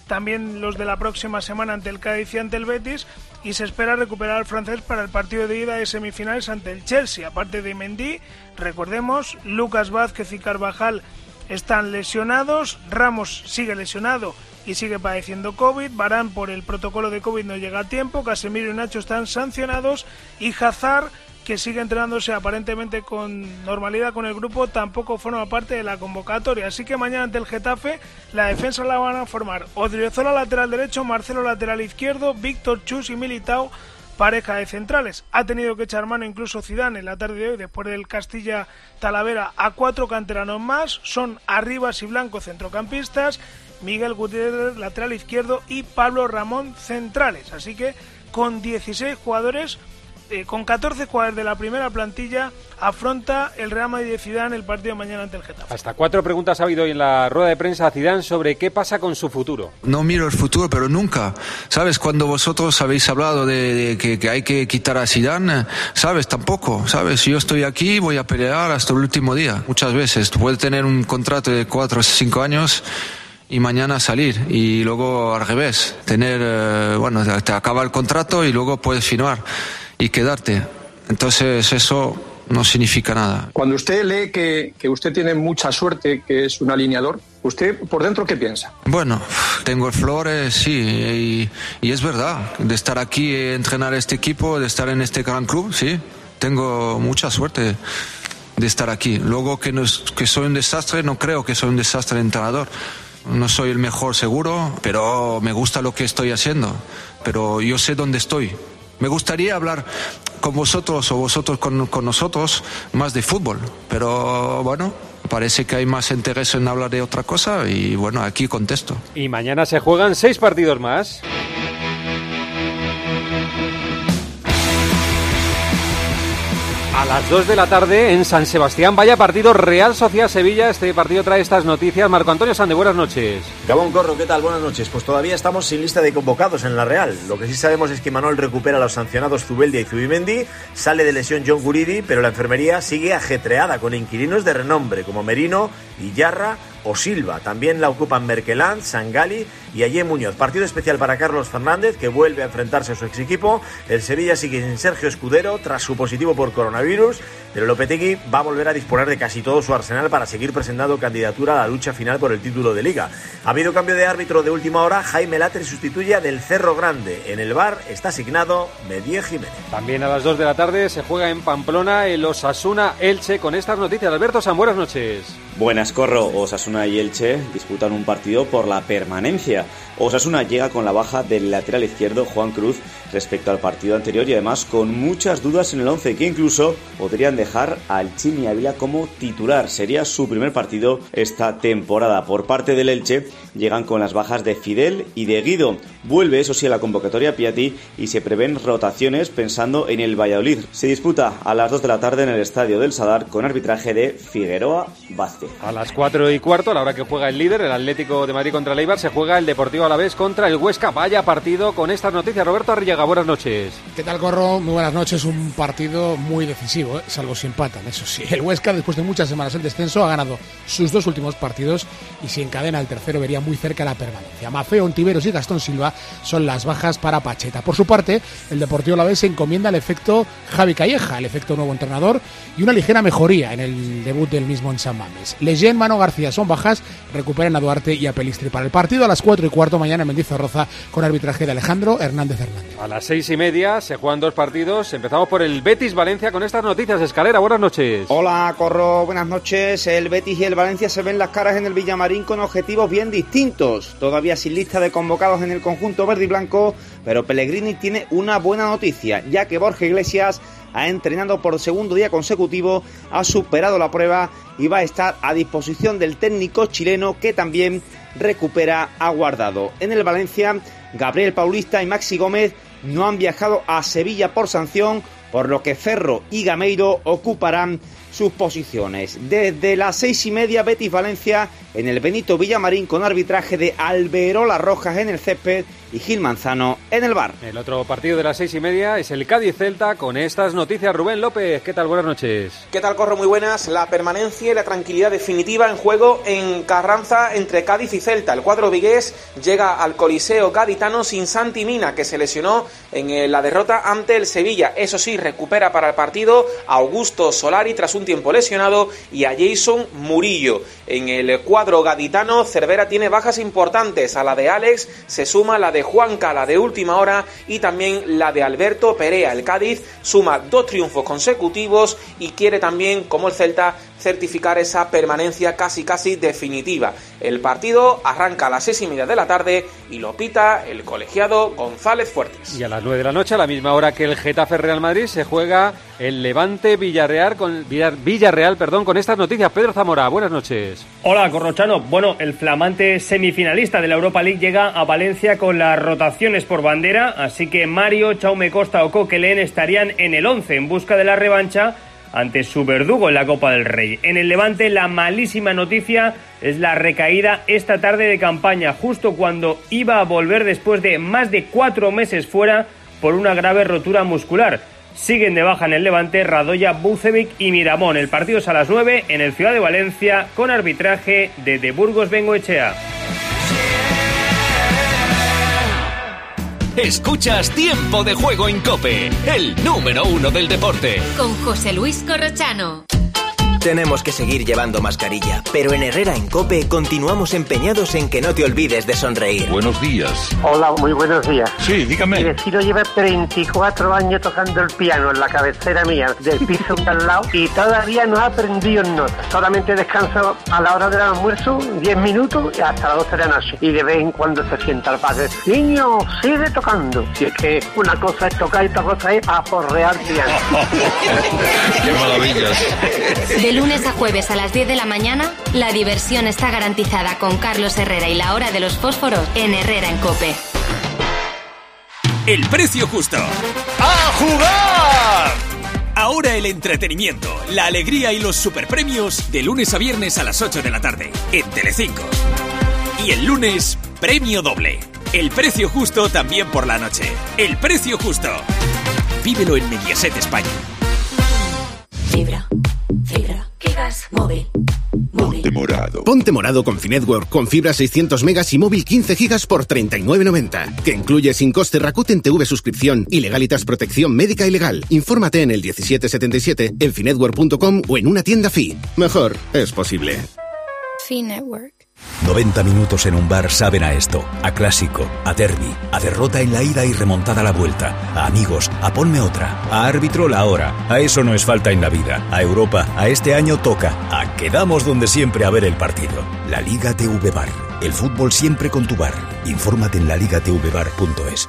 también los de la próxima semana ante el Cádiz y ante el Betis, y se espera recuperar al francés para el partido de ida de semifinales ante el Chelsea. Aparte de Mendy, recordemos, Lucas Vázquez y Carvajal están lesionados, Ramos sigue lesionado y sigue padeciendo COVID, Varane por el protocolo de COVID no llega a tiempo, Casemiro y Nacho están sancionados, y Hazard, que sigue entrenándose aparentemente con normalidad con el grupo, tampoco forma parte de la convocatoria. Así que mañana ante el Getafe la defensa la van a formar Odriozola lateral derecho, Marcelo lateral izquierdo, Víctor, Chus y Militao pareja de centrales. Ha tenido que echar mano incluso Zidane en la tarde de hoy, después del Castilla-Talavera, a cuatro canteranos más. Son Arribas y Blanco centrocampistas, Miguel Gutiérrez lateral izquierdo y Pablo Ramón centrales. Así que con dieciséis jugadores, eh, con catorce jugadores de la primera plantilla, afronta el Real Madrid de Zidane el partido de mañana ante el Getafe. Hasta cuatro preguntas ha habido hoy en la rueda de prensa a Zidane sobre qué pasa con su futuro. No miro el futuro, pero nunca. ¿Sabes? Cuando vosotros habéis hablado de, de que, que hay que quitar a Zidane, ¿sabes? Tampoco, ¿sabes? Yo estoy aquí, voy a pelear hasta el último día. Muchas veces. Tú puedes tener un contrato de cuatro o cinco años y mañana salir, y luego al revés. Tener, eh, bueno, te acaba el contrato y luego puedes firmar y quedarte. Entonces eso no significa nada. Cuando usted lee que, que usted tiene mucha suerte, que es un alineador, ¿usted por dentro qué piensa? Bueno, tengo el Flores, sí, y, y es verdad, de estar aquí, entrenar este equipo, de estar en este gran club, sí, tengo mucha suerte de estar aquí. Luego que, no es, que soy un desastre, no creo que soy un desastre de entrenador. No soy el mejor seguro, pero me gusta lo que estoy haciendo, pero yo sé dónde estoy. Me gustaría hablar con vosotros o vosotros con, con nosotros más de fútbol, pero bueno, parece que hay más interés en hablar de otra cosa y bueno, aquí contesto. Y mañana se juegan seis partidos más. A las dos de la tarde en San Sebastián, vaya partido, Real Sociedad Sevilla. Este partido trae estas noticias. Marco Antonio Sande, buenas noches. Gabón Corro, ¿qué tal? Buenas noches. Pues todavía estamos sin lista de convocados en la Real. Lo que sí sabemos es que Manuel recupera a los sancionados Zubeldia y Zubimendi, sale de lesión John Guridi, pero la enfermería sigue ajetreada con inquilinos de renombre como Merino, Iyarra o Silva. También la ocupan Merkeland, Sangali y Ayé Muñoz. Partido especial para Carlos Fernández, que vuelve a enfrentarse a su ex equipo. El Sevilla sigue sin Sergio Escudero tras su positivo por coronavirus, pero Lopetegui va a volver a disponer de casi todo su arsenal para seguir presentando candidatura a la lucha final por el título de Liga. Ha habido cambio de árbitro de última hora. Jaime Latre sustituye a Del Cerro Grande. En el V A R está asignado Medié Jiménez. También a las dos de la tarde se juega en Pamplona el Osasuna Elche. Con estas noticias, Alberto San, buenas noches. Buenas, Corro. Osasuna y Elche disputan un partido por la permanencia. Osasuna llega con la baja del lateral izquierdo Juan Cruz respecto al partido anterior y además con muchas dudas en el once, que incluso podrían dejar al Chimi Ávila como titular. Sería su primer partido esta temporada. Por parte del Elche llegan con las bajas de Fidel y de Guido. Vuelve, eso sí, a la convocatoria Piatti y se prevén rotaciones pensando en el Valladolid. Se disputa a las dos de la tarde en el Estadio del Sadar con arbitraje de Figueroa Vázquez. A las cuatro y cuarto, a la hora que juega el líder, el Atlético de Madrid contra el Eibar, se juega el Deportivo Alavés contra el Huesca. Vaya partido. Con estas noticias, Roberto Arrillaga, buenas noches. ¿Qué tal, Corro? Muy buenas noches. Un partido muy decisivo, ¿eh? Salvo si empatan, eso sí. El Huesca, después de muchas semanas en descenso, ha ganado sus dos últimos partidos y si encadena el tercero vería muy cerca la permanencia. Mafeo, Ontiveros y Gastón Silva son las bajas para Pacheta. Por su parte, el Deportivo Alavés se encomienda el efecto Javi Calleja, el efecto nuevo entrenador y una ligera mejoría en el debut del mismo en San Mamés. Leyen, Mano García son bajas, recuperan a Duarte y a Pelistri para el partido a las cuatro y cuarto mañana en Mendizorroza con arbitraje de Alejandro Hernández Hernández. A las seis y media se juegan dos partidos. Empezamos por el Betis Valencia con estas noticias. Escalera, buenas noches. Hola, Corro, buenas noches. El Betis y el Valencia se ven las caras en el Villamarín con objetivos bien distintos. Todavía sin lista de convocados en el conjunto verde y blanco, pero Pellegrini tiene una buena noticia, ya que Borja Iglesias ha entrenado por segundo día consecutivo, ha superado la prueba y va a estar a disposición del técnico chileno, que también recupera a Guardado. En el Valencia, Gabriel Paulista y Maxi Gómez no han viajado a Sevilla por sanción, por lo que Ferro y Gameiro ocuparán sus posiciones. Desde las seis y media, Betis Valencia en el Benito Villamarín con arbitraje de Alberola Rojas en el césped y Gil Manzano en el bar. El otro partido de las seis y media es el Cádiz-Celta con estas noticias. Rubén López, ¿qué tal? Buenas noches. ¿Qué tal, Corro? Muy buenas. La permanencia y la tranquilidad definitiva en juego en Carranza entre Cádiz y Celta. El cuadro vigués llega al Coliseo gaditano sin Santi Mina, que se lesionó en la derrota ante el Sevilla. Eso sí, recupera para el partido a Augusto Solari tras un tiempo lesionado y a Jason Murillo. En el cuadro gaditano, Cervera tiene bajas importantes. A la de Alex se suma la de Juanca, la de última hora, y también la de Alberto Perea. El Cádiz suma dos triunfos consecutivos y quiere también, como el Celta, certificar esa permanencia casi casi definitiva. El partido arranca a las seis y media de la tarde y lo pita el colegiado González Fuertes. Y a las nueve de la noche, a la misma hora que el Getafe Real Madrid, se juega el Levante Villarreal con Villarreal, perdón, con estas noticias. Pedro Zamora, buenas noches. Hola, Corrochano. Bueno, el flamante semifinalista de la Europa League llega a Valencia con las rotaciones por bandera, así que Mario, Jaume Costa o Coquelin estarían en el once en busca de la revancha ante su verdugo en la Copa del Rey. En el Levante, la malísima noticia es la recaída esta tarde de campaña, justo cuando iba a volver después de más de cuatro meses fuera por una grave rotura muscular. Siguen de baja en el Levante Radoya, Bucevic y Miramón. El partido es a las nueve en el Ciudad de Valencia con arbitraje de De Burgos Bengoechea. Escuchas Tiempo de Juego en COPE, el número uno del deporte. Con José Luis Corrochano. Tenemos que seguir llevando mascarilla, pero en Herrera en COPE continuamos empeñados en que no te olvides de sonreír. Buenos días. Hola, muy buenos días. Sí, dígame. Mi vecino lleva treinta y cuatro años tocando el piano en la cabecera mía del piso de al lado y todavía no ha aprendido notas. Solamente descansa a la hora del almuerzo, diez minutos y hasta las doce de la noche. Y de vez en cuando se sienta al padre. Niño, sigue tocando. Si es que una cosa es tocar y otra cosa es aporrear piano. ¡Qué maravillas! De lunes a jueves a las diez de la mañana, la diversión está garantizada con Carlos Herrera y la hora de los fósforos en Herrera en COPE. El precio justo. ¡A jugar! Ahora el entretenimiento, la alegría y los superpremios de lunes a viernes a las ocho de la tarde en Telecinco. Y el lunes, premio doble. El precio justo también por la noche. El precio justo. Vívelo en Mediaset España. Fibra, fibra, gigas, móvil. Ponte morado. Ponte morado con Finetwork, con fibra seiscientos megas y móvil quince gigas por treinta y nueve noventa. Que incluye sin coste Rakuten T V suscripción y Legalitas protección médica y legal. Infórmate en el diecisiete setenta y siete, en finetwork punto com o en una tienda Fi. Mejor es posible. Finetwork. noventa minutos en un bar saben a esto, a clásico, a derbi, a derrota en la ida y remontada a la vuelta, a amigos, a ponme otra, a árbitro la hora. A eso no es falta en la vida. A Europa, a este año toca. A quedamos donde siempre a ver el partido. La Liga T V Bar. El fútbol siempre con tu bar. Infórmate en la liga t v bar punto es.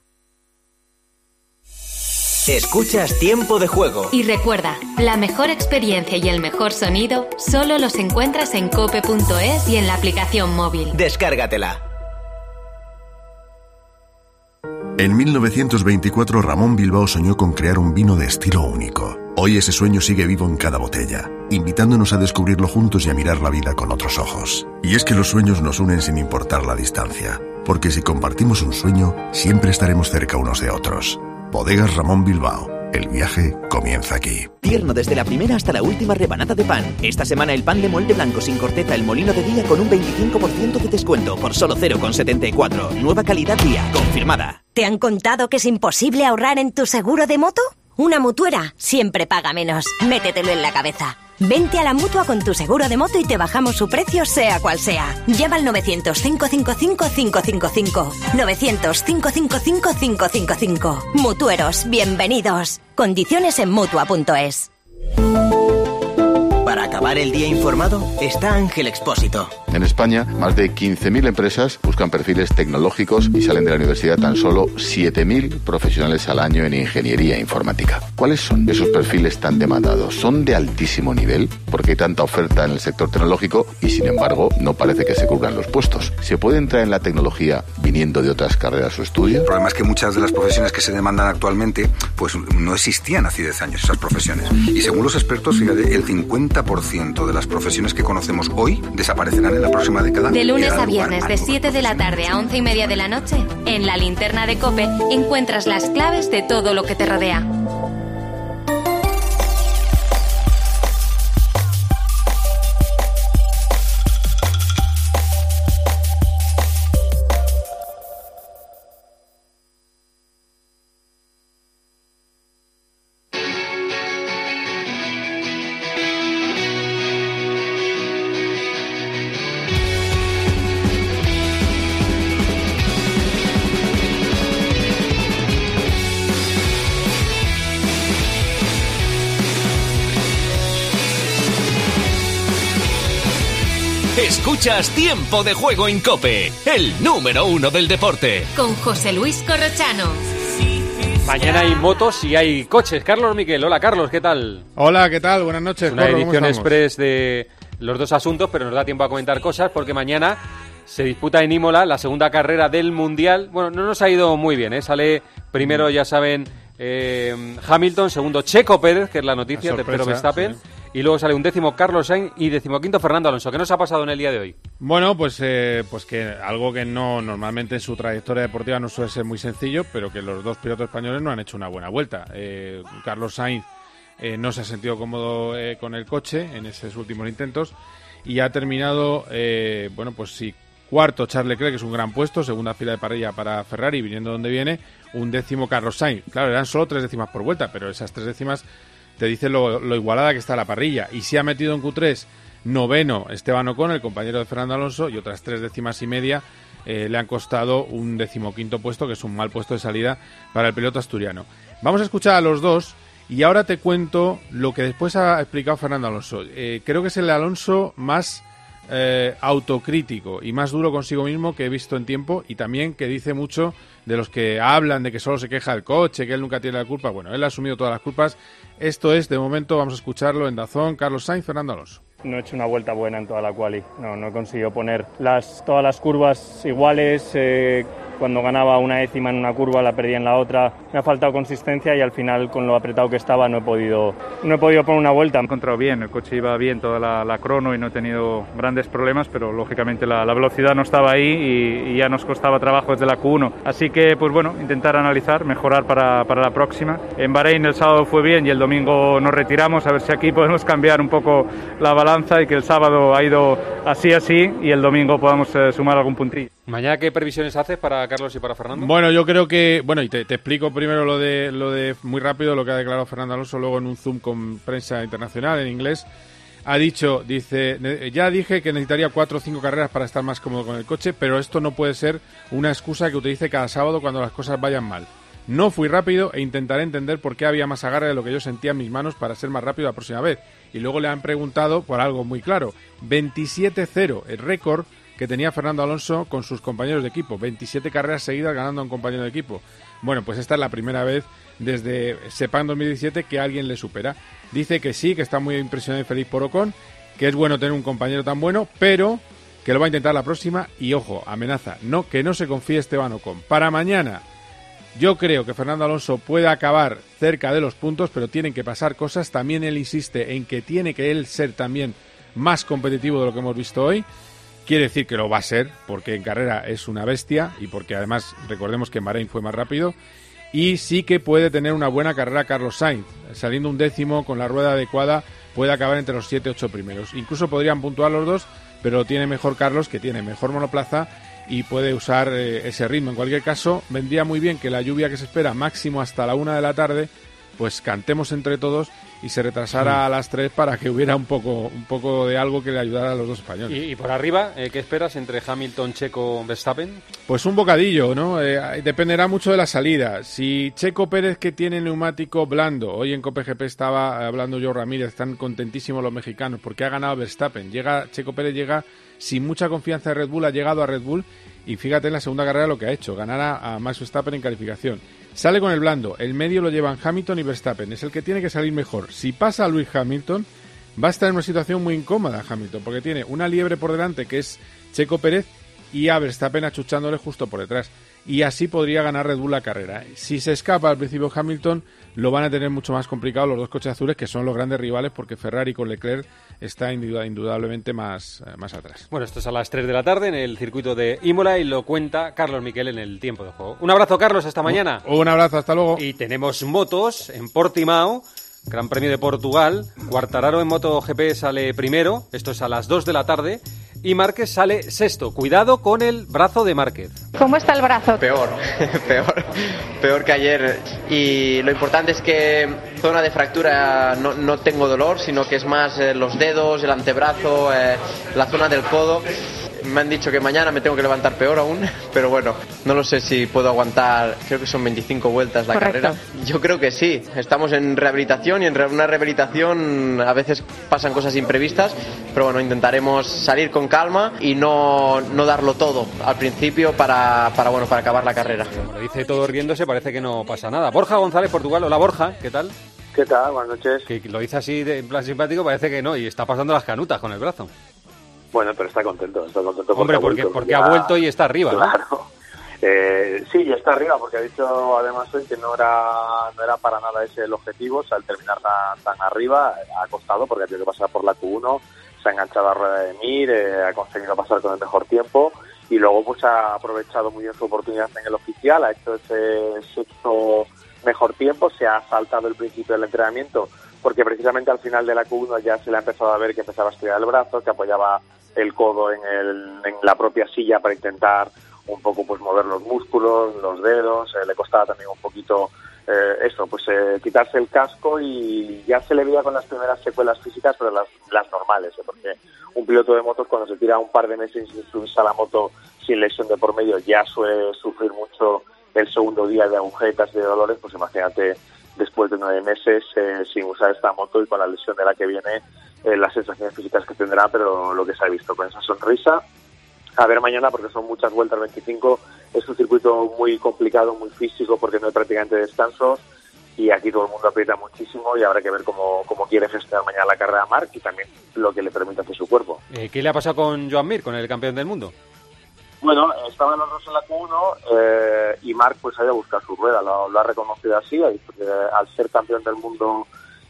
Escuchas Tiempo de Juego. Y recuerda, la mejor experiencia y el mejor sonido solo los encuentras en cope punto es y en la aplicación móvil. Descárgatela. En mil novecientos veinticuatro, Ramón Bilbao soñó con crear un vino de estilo único. Hoy ese sueño sigue vivo en cada botella, invitándonos a descubrirlo juntos y a mirar la vida con otros ojos. Y es que los sueños nos unen sin importar la distancia, porque si compartimos un sueño, siempre estaremos cerca unos de otros. Bodegas Ramón Bilbao. El viaje comienza aquí. Tierno desde la primera hasta la última rebanada de pan. Esta semana el pan de molde blanco sin corteza El Molino de Día con un veinticinco por ciento de descuento por solo cero coma setenta y cuatro. Nueva calidad Día, confirmada. ¿Te han contado que es imposible ahorrar en tu seguro de moto? Una mutuera siempre paga menos. Métetelo en la cabeza. Vente a la Mutua con tu seguro de moto y te bajamos su precio sea cual sea. Llama al novecientos, cinco cinco cinco, cinco cinco cinco. novecientos, cinco cinco cinco, cinco cinco cinco. Mutueros, bienvenidos. Condiciones en Mutua punto es. Para acabar el día informado está Ángel Expósito. En España, más de quince mil empresas buscan perfiles tecnológicos y salen de la universidad tan solo siete mil profesionales al año en ingeniería informática. ¿Cuáles son esos perfiles tan demandados? ¿Son de altísimo nivel? Porque hay tanta oferta en el sector tecnológico y, sin embargo, no parece que se cubran los puestos. ¿Se puede entrar en la tecnología viniendo de otras carreras o estudios? El problema es que muchas de las profesiones que se demandan actualmente pues no existían hace diez años, esas profesiones. Y según los expertos, fíjate, el cincuenta por ciento ciento de las profesiones que conocemos hoy desaparecerán en la próxima década. De lunes a viernes, de siete de la tarde a once y media de la noche, en la linterna de COPE encuentras las claves de todo lo que te rodea. Escuchas Tiempo de Juego en COPE, el número uno del deporte. Con José Luis Corrochano. Mañana hay motos y hay coches. Carlos Miquel, hola Carlos, ¿qué tal? Hola, ¿qué tal? Buenas noches. Una Corro, edición express de los dos asuntos, pero nos da tiempo a comentar cosas porque mañana se disputa en Imola la segunda carrera del Mundial. Bueno, no nos ha ido muy bien, ¿eh? Sale primero, ya saben, eh, Hamilton, segundo Checo Pérez, que es la noticia, tercero Verstappen. Sí. Y luego sale un décimo Carlos Sainz y decimoquinto Fernando Alonso. ¿Qué nos ha pasado en el día de hoy? Bueno, pues eh, pues que algo que no normalmente en su trayectoria deportiva no suele ser muy sencillo, pero que los dos pilotos españoles no han hecho una buena vuelta. Eh, Carlos Sainz eh, no se ha sentido cómodo eh, con el coche en esos últimos intentos y ha terminado, eh, bueno, pues sí, cuarto Charles Leclerc, que es un gran puesto, segunda fila de parrilla para Ferrari, viniendo donde viene, un décimo Carlos Sainz. Claro, eran solo tres décimas por vuelta, pero esas tres décimas te dice lo, lo igualada que está la parrilla. Y si ha metido en Q tres noveno Esteban Ocon, el compañero de Fernando Alonso, y otras tres décimas y media eh, le han costado un decimoquinto puesto, que es un mal puesto de salida para el piloto asturiano. Vamos a escuchar a los dos y ahora te cuento lo que después ha explicado Fernando Alonso. Eh, creo que es el Alonso más eh, autocrítico y más duro consigo mismo que he visto en tiempo, y también que dice mucho de los que hablan de que solo se queja el coche, que él nunca tiene la culpa. Bueno, él ha asumido todas las culpas. Esto es, de momento, vamos a escucharlo en Dazón, Carlos Sainz, Fernando Alonso. No he hecho una vuelta buena en toda la quali, no, no he conseguido poner las, todas las curvas iguales, eh, cuando ganaba una décima en una curva la perdía en la otra, me ha faltado consistencia y al final con lo apretado que estaba no he podido, no he podido poner una vuelta. He encontrado bien, el coche iba bien toda la, la crono y no he tenido grandes problemas, pero lógicamente la, la velocidad no estaba ahí y, y ya nos costaba trabajo desde la Q uno, así que pues bueno, intentar analizar, mejorar para, para la próxima. En Bahrein el sábado fue bien y el domingo nos retiramos, a ver si aquí podemos cambiar un poco la balanza y que el sábado ha ido así así y el domingo podamos eh, sumar algún puntillo. ¿Mañana qué previsiones haces para Carlos y para Fernando? Bueno, yo creo que... Bueno, y te, te explico primero lo de, lo de muy rápido, lo que ha declarado Fernando Alonso luego en un Zoom con prensa internacional en inglés. Ha dicho, dice, ya dije que necesitaría cuatro o cinco carreras para estar más cómodo con el coche, pero esto no puede ser una excusa que utilice cada sábado cuando las cosas vayan mal. No fui rápido e intentaré entender por qué había más agarre de lo que yo sentía en mis manos para ser más rápido la próxima vez. Y luego le han preguntado por algo muy claro. veintisiete cero, el récord que tenía Fernando Alonso con sus compañeros de equipo. veintisiete carreras seguidas ganando a un compañero de equipo. Bueno, pues esta es la primera vez desde Sepang dos mil diecisiete que alguien le supera. Dice que sí, que está muy impresionado y feliz por Ocon, que es bueno tener un compañero tan bueno, pero que lo va a intentar la próxima. Y ojo, amenaza, no, que no se confíe Esteban Ocon. Para mañana... Yo creo que Fernando Alonso puede acabar cerca de los puntos, pero tienen que pasar cosas. También él insiste en que tiene que él ser también más competitivo de lo que hemos visto hoy. Quiere decir que lo va a ser, porque en carrera es una bestia y porque además recordemos que en Bahrein fue más rápido. Y sí que puede tener una buena carrera Carlos Sainz. Saliendo un décimo con la rueda adecuada puede acabar entre los siete ocho primeros. Incluso podrían puntuar los dos, pero lo tiene mejor Carlos, que tiene mejor monoplaza y puede usar eh, ese ritmo. En cualquier caso, vendría muy bien que la lluvia que se espera máximo hasta la una de la tarde, pues cantemos entre todos y se retrasara sí. a las tres para que hubiera un poco un poco de algo que le ayudara a los dos españoles. ¿Y, y por arriba, eh, qué esperas entre Hamilton, Checo, Verstappen? Pues un bocadillo, ¿no? Eh, dependerá mucho de la salida. Si Checo Pérez, que tiene neumático blando, hoy en Cope G P estaba hablando yo Ramírez, están contentísimos los mexicanos porque ha ganado Verstappen. Llega Checo Pérez llega sin mucha confianza de Red Bull, ha llegado a Red Bull y fíjate en la segunda carrera lo que ha hecho, ganar a, a Max Verstappen en calificación. Sale con el blando, el medio lo llevan Hamilton y Verstappen, es el que tiene que salir mejor. Si pasa a Lewis Hamilton, va a estar en una situación muy incómoda Hamilton, porque tiene una liebre por delante que es Checo Pérez y a Verstappen achuchándole justo por detrás. y así podría ganar Red Bull la carrera. Si se escapa al principio Hamilton, lo van a tener mucho más complicado los dos coches azules, que son los grandes rivales, porque Ferrari con Leclerc está indudablemente más, más atrás. Bueno, esto es a las tres de la tarde en el circuito de Imola y lo cuenta Carlos Miquel en el tiempo de juego. Un abrazo, Carlos, hasta mañana. Un, un abrazo, hasta luego. Y tenemos motos en Portimao, Gran Premio de Portugal. Quartararo en MotoGP sale primero, esto es a las dos de la tarde, y Márquez sale sexto. Cuidado con el brazo de Márquez. ¿Cómo está el brazo? Peor, peor, peor que ayer. Y lo importante es que zona de fractura no, no tengo dolor, sino que es más eh, los dedos, el antebrazo, eh, la zona del codo. Me han dicho que mañana me tengo que levantar peor aún, pero bueno, no lo sé si puedo aguantar, creo que son veinticinco vueltas la Correcto. carrera. Yo creo que sí, estamos en rehabilitación y en una rehabilitación a veces pasan cosas imprevistas, pero bueno, intentaremos salir con calma y no, no darlo todo al principio para, para, bueno, para acabar la carrera. Como lo dice todo riéndose, parece que no pasa nada. Borja González, Portugal. Hola, Borja, ¿qué tal? ¿Qué tal? Buenas noches. Que lo dice así de, en plan simpático, parece que no, y está pasando las canutas con el brazo. Bueno, pero está contento, está contento. Hombre, porque, porque, porque ha vuelto y está arriba, claro. ¿no? Eh, sí, ya está arriba, porque ha dicho además hoy que no era no era para nada ese el objetivo, o sea, al terminar tan, tan arriba ha costado, porque ha tenido que pasar por la Q uno, se ha enganchado a rueda de Mir, eh, ha conseguido pasar con el mejor tiempo, y luego pues ha aprovechado muy bien su oportunidad en el oficial, ha hecho ese sexto mejor tiempo, se ha saltado el principio del entrenamiento, porque precisamente al final de la Q uno ya se le ha empezado a ver que empezaba a estirar el brazo, que apoyaba el codo en, el, en la propia silla para intentar un poco pues mover los músculos, los dedos, eh, le costaba también un poquito eh, eso, pues eh, quitarse el casco, y ya se le veía con las primeras secuelas físicas, pero las, las normales, eh, porque un piloto de motos cuando se tira un par de meses sin subirse a la moto sin lesión de por medio ya suele sufrir mucho el segundo día de agujetas y de dolores, pues imagínate después de nueve meses eh, sin usar esta moto y con la lesión de la que viene, eh, las sensaciones físicas que tendrá, pero lo que se ha visto con esa sonrisa. A ver mañana, porque son muchas vueltas, veinticinco, es un circuito muy complicado, muy físico, porque no hay prácticamente descansos, y aquí todo el mundo aprieta muchísimo, y habrá que ver cómo, cómo quiere gestionar mañana la carrera a Marc y también lo que le permite hacer su cuerpo. Eh, ¿Qué le ha pasado con Joan Mir, con el campeón del mundo? Bueno, estaban los dos en la Q uno eh, y Marc pues ha ido a buscar su rueda, lo, lo ha reconocido así, ha dicho que al ser campeón del mundo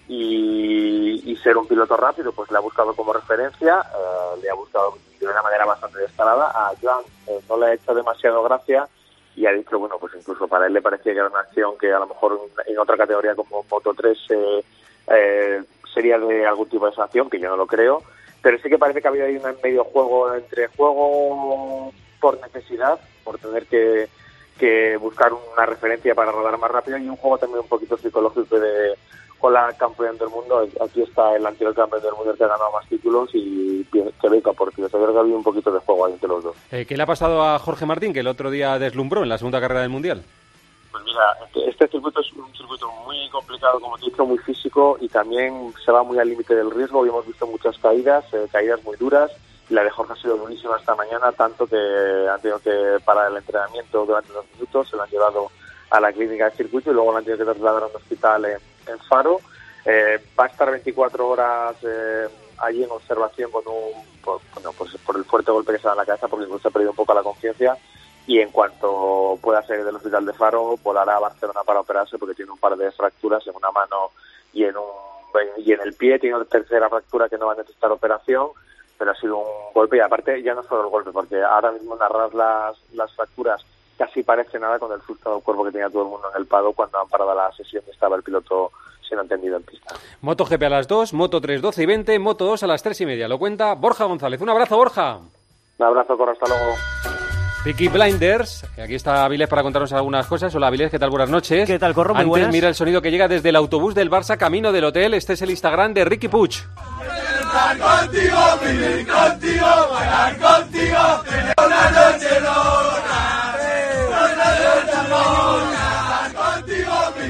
y, y ser un piloto rápido, pues le ha buscado como referencia, eh, le ha buscado de una manera bastante descarada. A Joan eh, no le ha hecho demasiado gracia y ha dicho, bueno, pues incluso para él le parecía que era una acción que a lo mejor en otra categoría como Moto tres eh, eh, sería de algún tipo de sanción, que yo no lo creo, pero sí que parece que había ahí un medio juego entre juego por necesidad, por tener que, que buscar una referencia para rodar más rápido, y un juego también un poquito psicológico de con la campeón del mundo. Aquí está el anterior campeón del mundo que ha ganado más títulos y que beca por tío. Yo creo que había un poquito de juego ahí entre los dos. Eh, ¿Qué le ha pasado a Jorge Martín, que el otro día deslumbró en la segunda carrera del Mundial? Pues mira, este, este circuito es un circuito muy complicado, como te he dicho, muy físico, y también se va muy al límite del riesgo. Y hemos visto muchas caídas, eh, caídas muy duras. La de Jorge ha sido durísima esta mañana, tanto que han tenido que parar el entrenamiento durante dos minutos, se lo han llevado a la clínica del circuito y luego lo han tenido que trasladar a un hospital en, en Faro. Eh, va a estar veinticuatro horas eh, allí en observación con un, por, bueno, pues por el fuerte golpe que se da en la cabeza, porque incluso ha perdido un poco la conciencia, y en cuanto pueda salir del hospital de Faro volará a Barcelona para operarse, porque tiene un par de fracturas en una mano y en, un, y en el pie. Tiene una tercera fractura que no va a necesitar operación, pero ha sido un golpe, y aparte ya no solo el golpe, porque ahora mismo narrar las, las fracturas casi parece nada con el susto del cuerpo que tenía todo el mundo en el Pado cuando han parado la sesión y estaba el piloto siendo entendido en pista. MotoGP a las dos, Moto tres, doce y veinte, Moto dos a las tres y media. Lo cuenta Borja González. Un abrazo, Borja. Un abrazo, Corro, hasta luego. Peaky Blinders, aquí está Avilés para contarnos algunas cosas. Hola Avilés, ¿qué tal? Buenas noches. ¿Qué tal, Corro? Muy Antes buenas. Mira el sonido que llega desde el autobús del Barça camino del hotel. Este es el Instagram de Ricky Puig. Contigo, vivir contigo, bailar contigo, tener una noche loca, una noche loca, contigo, vivir contigo.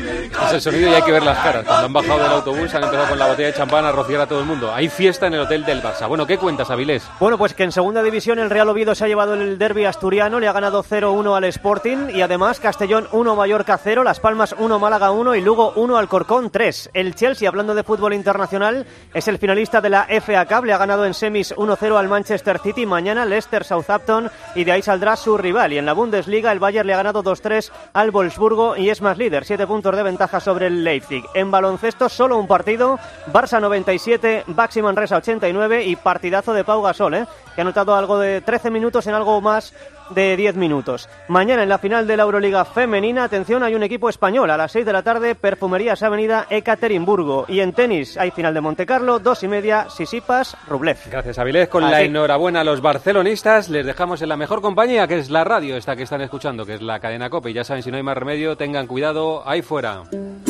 es el sonido y hay que ver las caras. Cuando han bajado del autobús han empezado con la botella de champán a rociar a todo el mundo. Hay fiesta en el hotel del Barça. Bueno, ¿qué cuentas, Avilés? Bueno, pues que en segunda división el Real Oviedo se ha llevado el derbi asturiano, le ha ganado cero uno al Sporting y además Castellón uno, Mallorca cero, Las Palmas uno, Málaga uno y Lugo uno, Alcorcón tres. El Chelsea, hablando de fútbol internacional, es el finalista de la F A Cup, le ha ganado en semis uno cero al Manchester City. Mañana Leicester, Southampton y de ahí saldrá su rival. Y en la Bundesliga el Bayern le ha ganado dos tres al Wolfsburgo y es más líder, siete puntos de ventaja sobre el Leipzig. En baloncesto solo un partido, Barça noventa y siete, Baxi Manresa ochenta y nueve y partidazo de Pau Gasol, ¿eh? que ha anotado algo de trece minutos en algo más de diez minutos. Mañana en la final de la Euroliga femenina, atención, hay un equipo español a las seis de la tarde, Perfumerías Avenida Ekaterimburgo. Y en tenis hay final de Montecarlo, dos y media, Sisipas, Rublev. Gracias, Avilés. Con Así. la enhorabuena a los barcelonistas, les dejamos en la mejor compañía, que es la radio esta que están escuchando, que es la cadena COPE. Y ya saben, si no hay más remedio, tengan cuidado ahí fuera.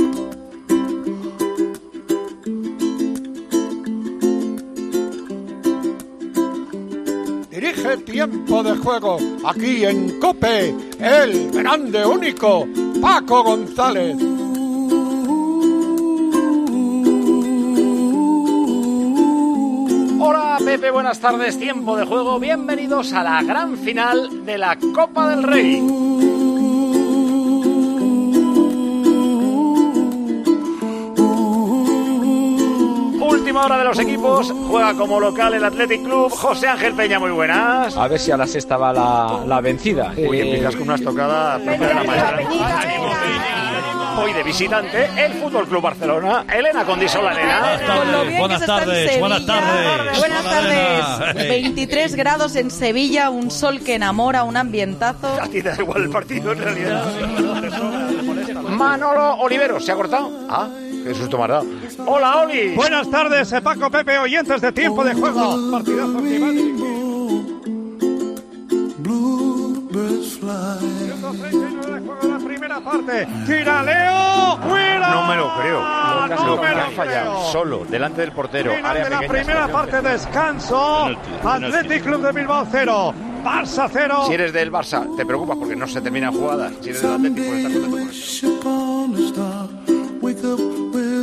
Dirige Tiempo de Juego, aquí en COPE, el grande único, Paco González. Hola Pepe, buenas tardes, Tiempo de Juego, bienvenidos a la gran final de la Copa del Rey. Última hora de los equipos, juega como local el Athletic Club. José Ángel Peña, muy buenas. A ver si a la sexta va la, la vencida. Uy, eh, empiezas con unas tocadas. Hoy de visitante, el Fútbol Club Barcelona. Elena Condisola, Elena. Buenas tardes, buenas tardes. Buenas tardes. veintitrés grados en Sevilla, un sol que enamora, un ambientazo. A ti te da igual el partido, en realidad. Manolo Olivero, ¿se ha cortado? Ah, qué susto me ha dado. Hola, Oli. Buenas tardes, Paco, Pepe, oyentes de Tiempo de Juego. Partidazo climático. ciento treinta y nueve de juego de la primera parte. Tira Leo. ¡Fuera! No me lo creo. No, no me me lo ha fallado. creo. Solo, delante del portero. Final Área de la pequeña, primera parte, descanso. Athletic Club de Bilbao cero. Barça cero. Si eres del Barça, te preocupas porque no se terminan jugadas. Si eres del Athletic, puedes estar contento con eso.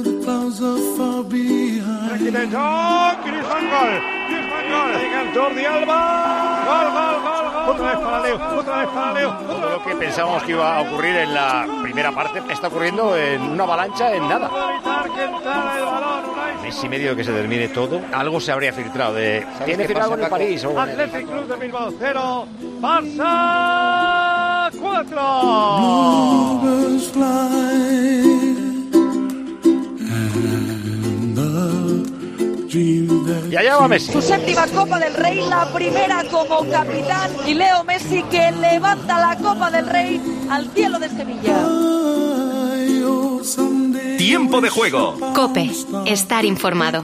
Aquí de Jong, Griezmann, gol. Griezmann, gol. Llega el Jordi Alba. Gol, gol, gol, gol. Otra vez para Leo, otra vez para Leo. Todo lo que pensábamos que iba a ocurrir en la primera parte está ocurriendo en una avalancha en nada. Mes y medio de que se termine todo, algo se habría filtrado de... ¿Tiene filtrado en el París? O Athletic Club de Bilbao cero. Barça cuatro. Y allá va Messi. Su séptima Copa del Rey, la primera como capitán. Y Leo Messi que levanta la Copa del Rey al cielo de Sevilla. Tiempo de Juego. COPE. Estar informado.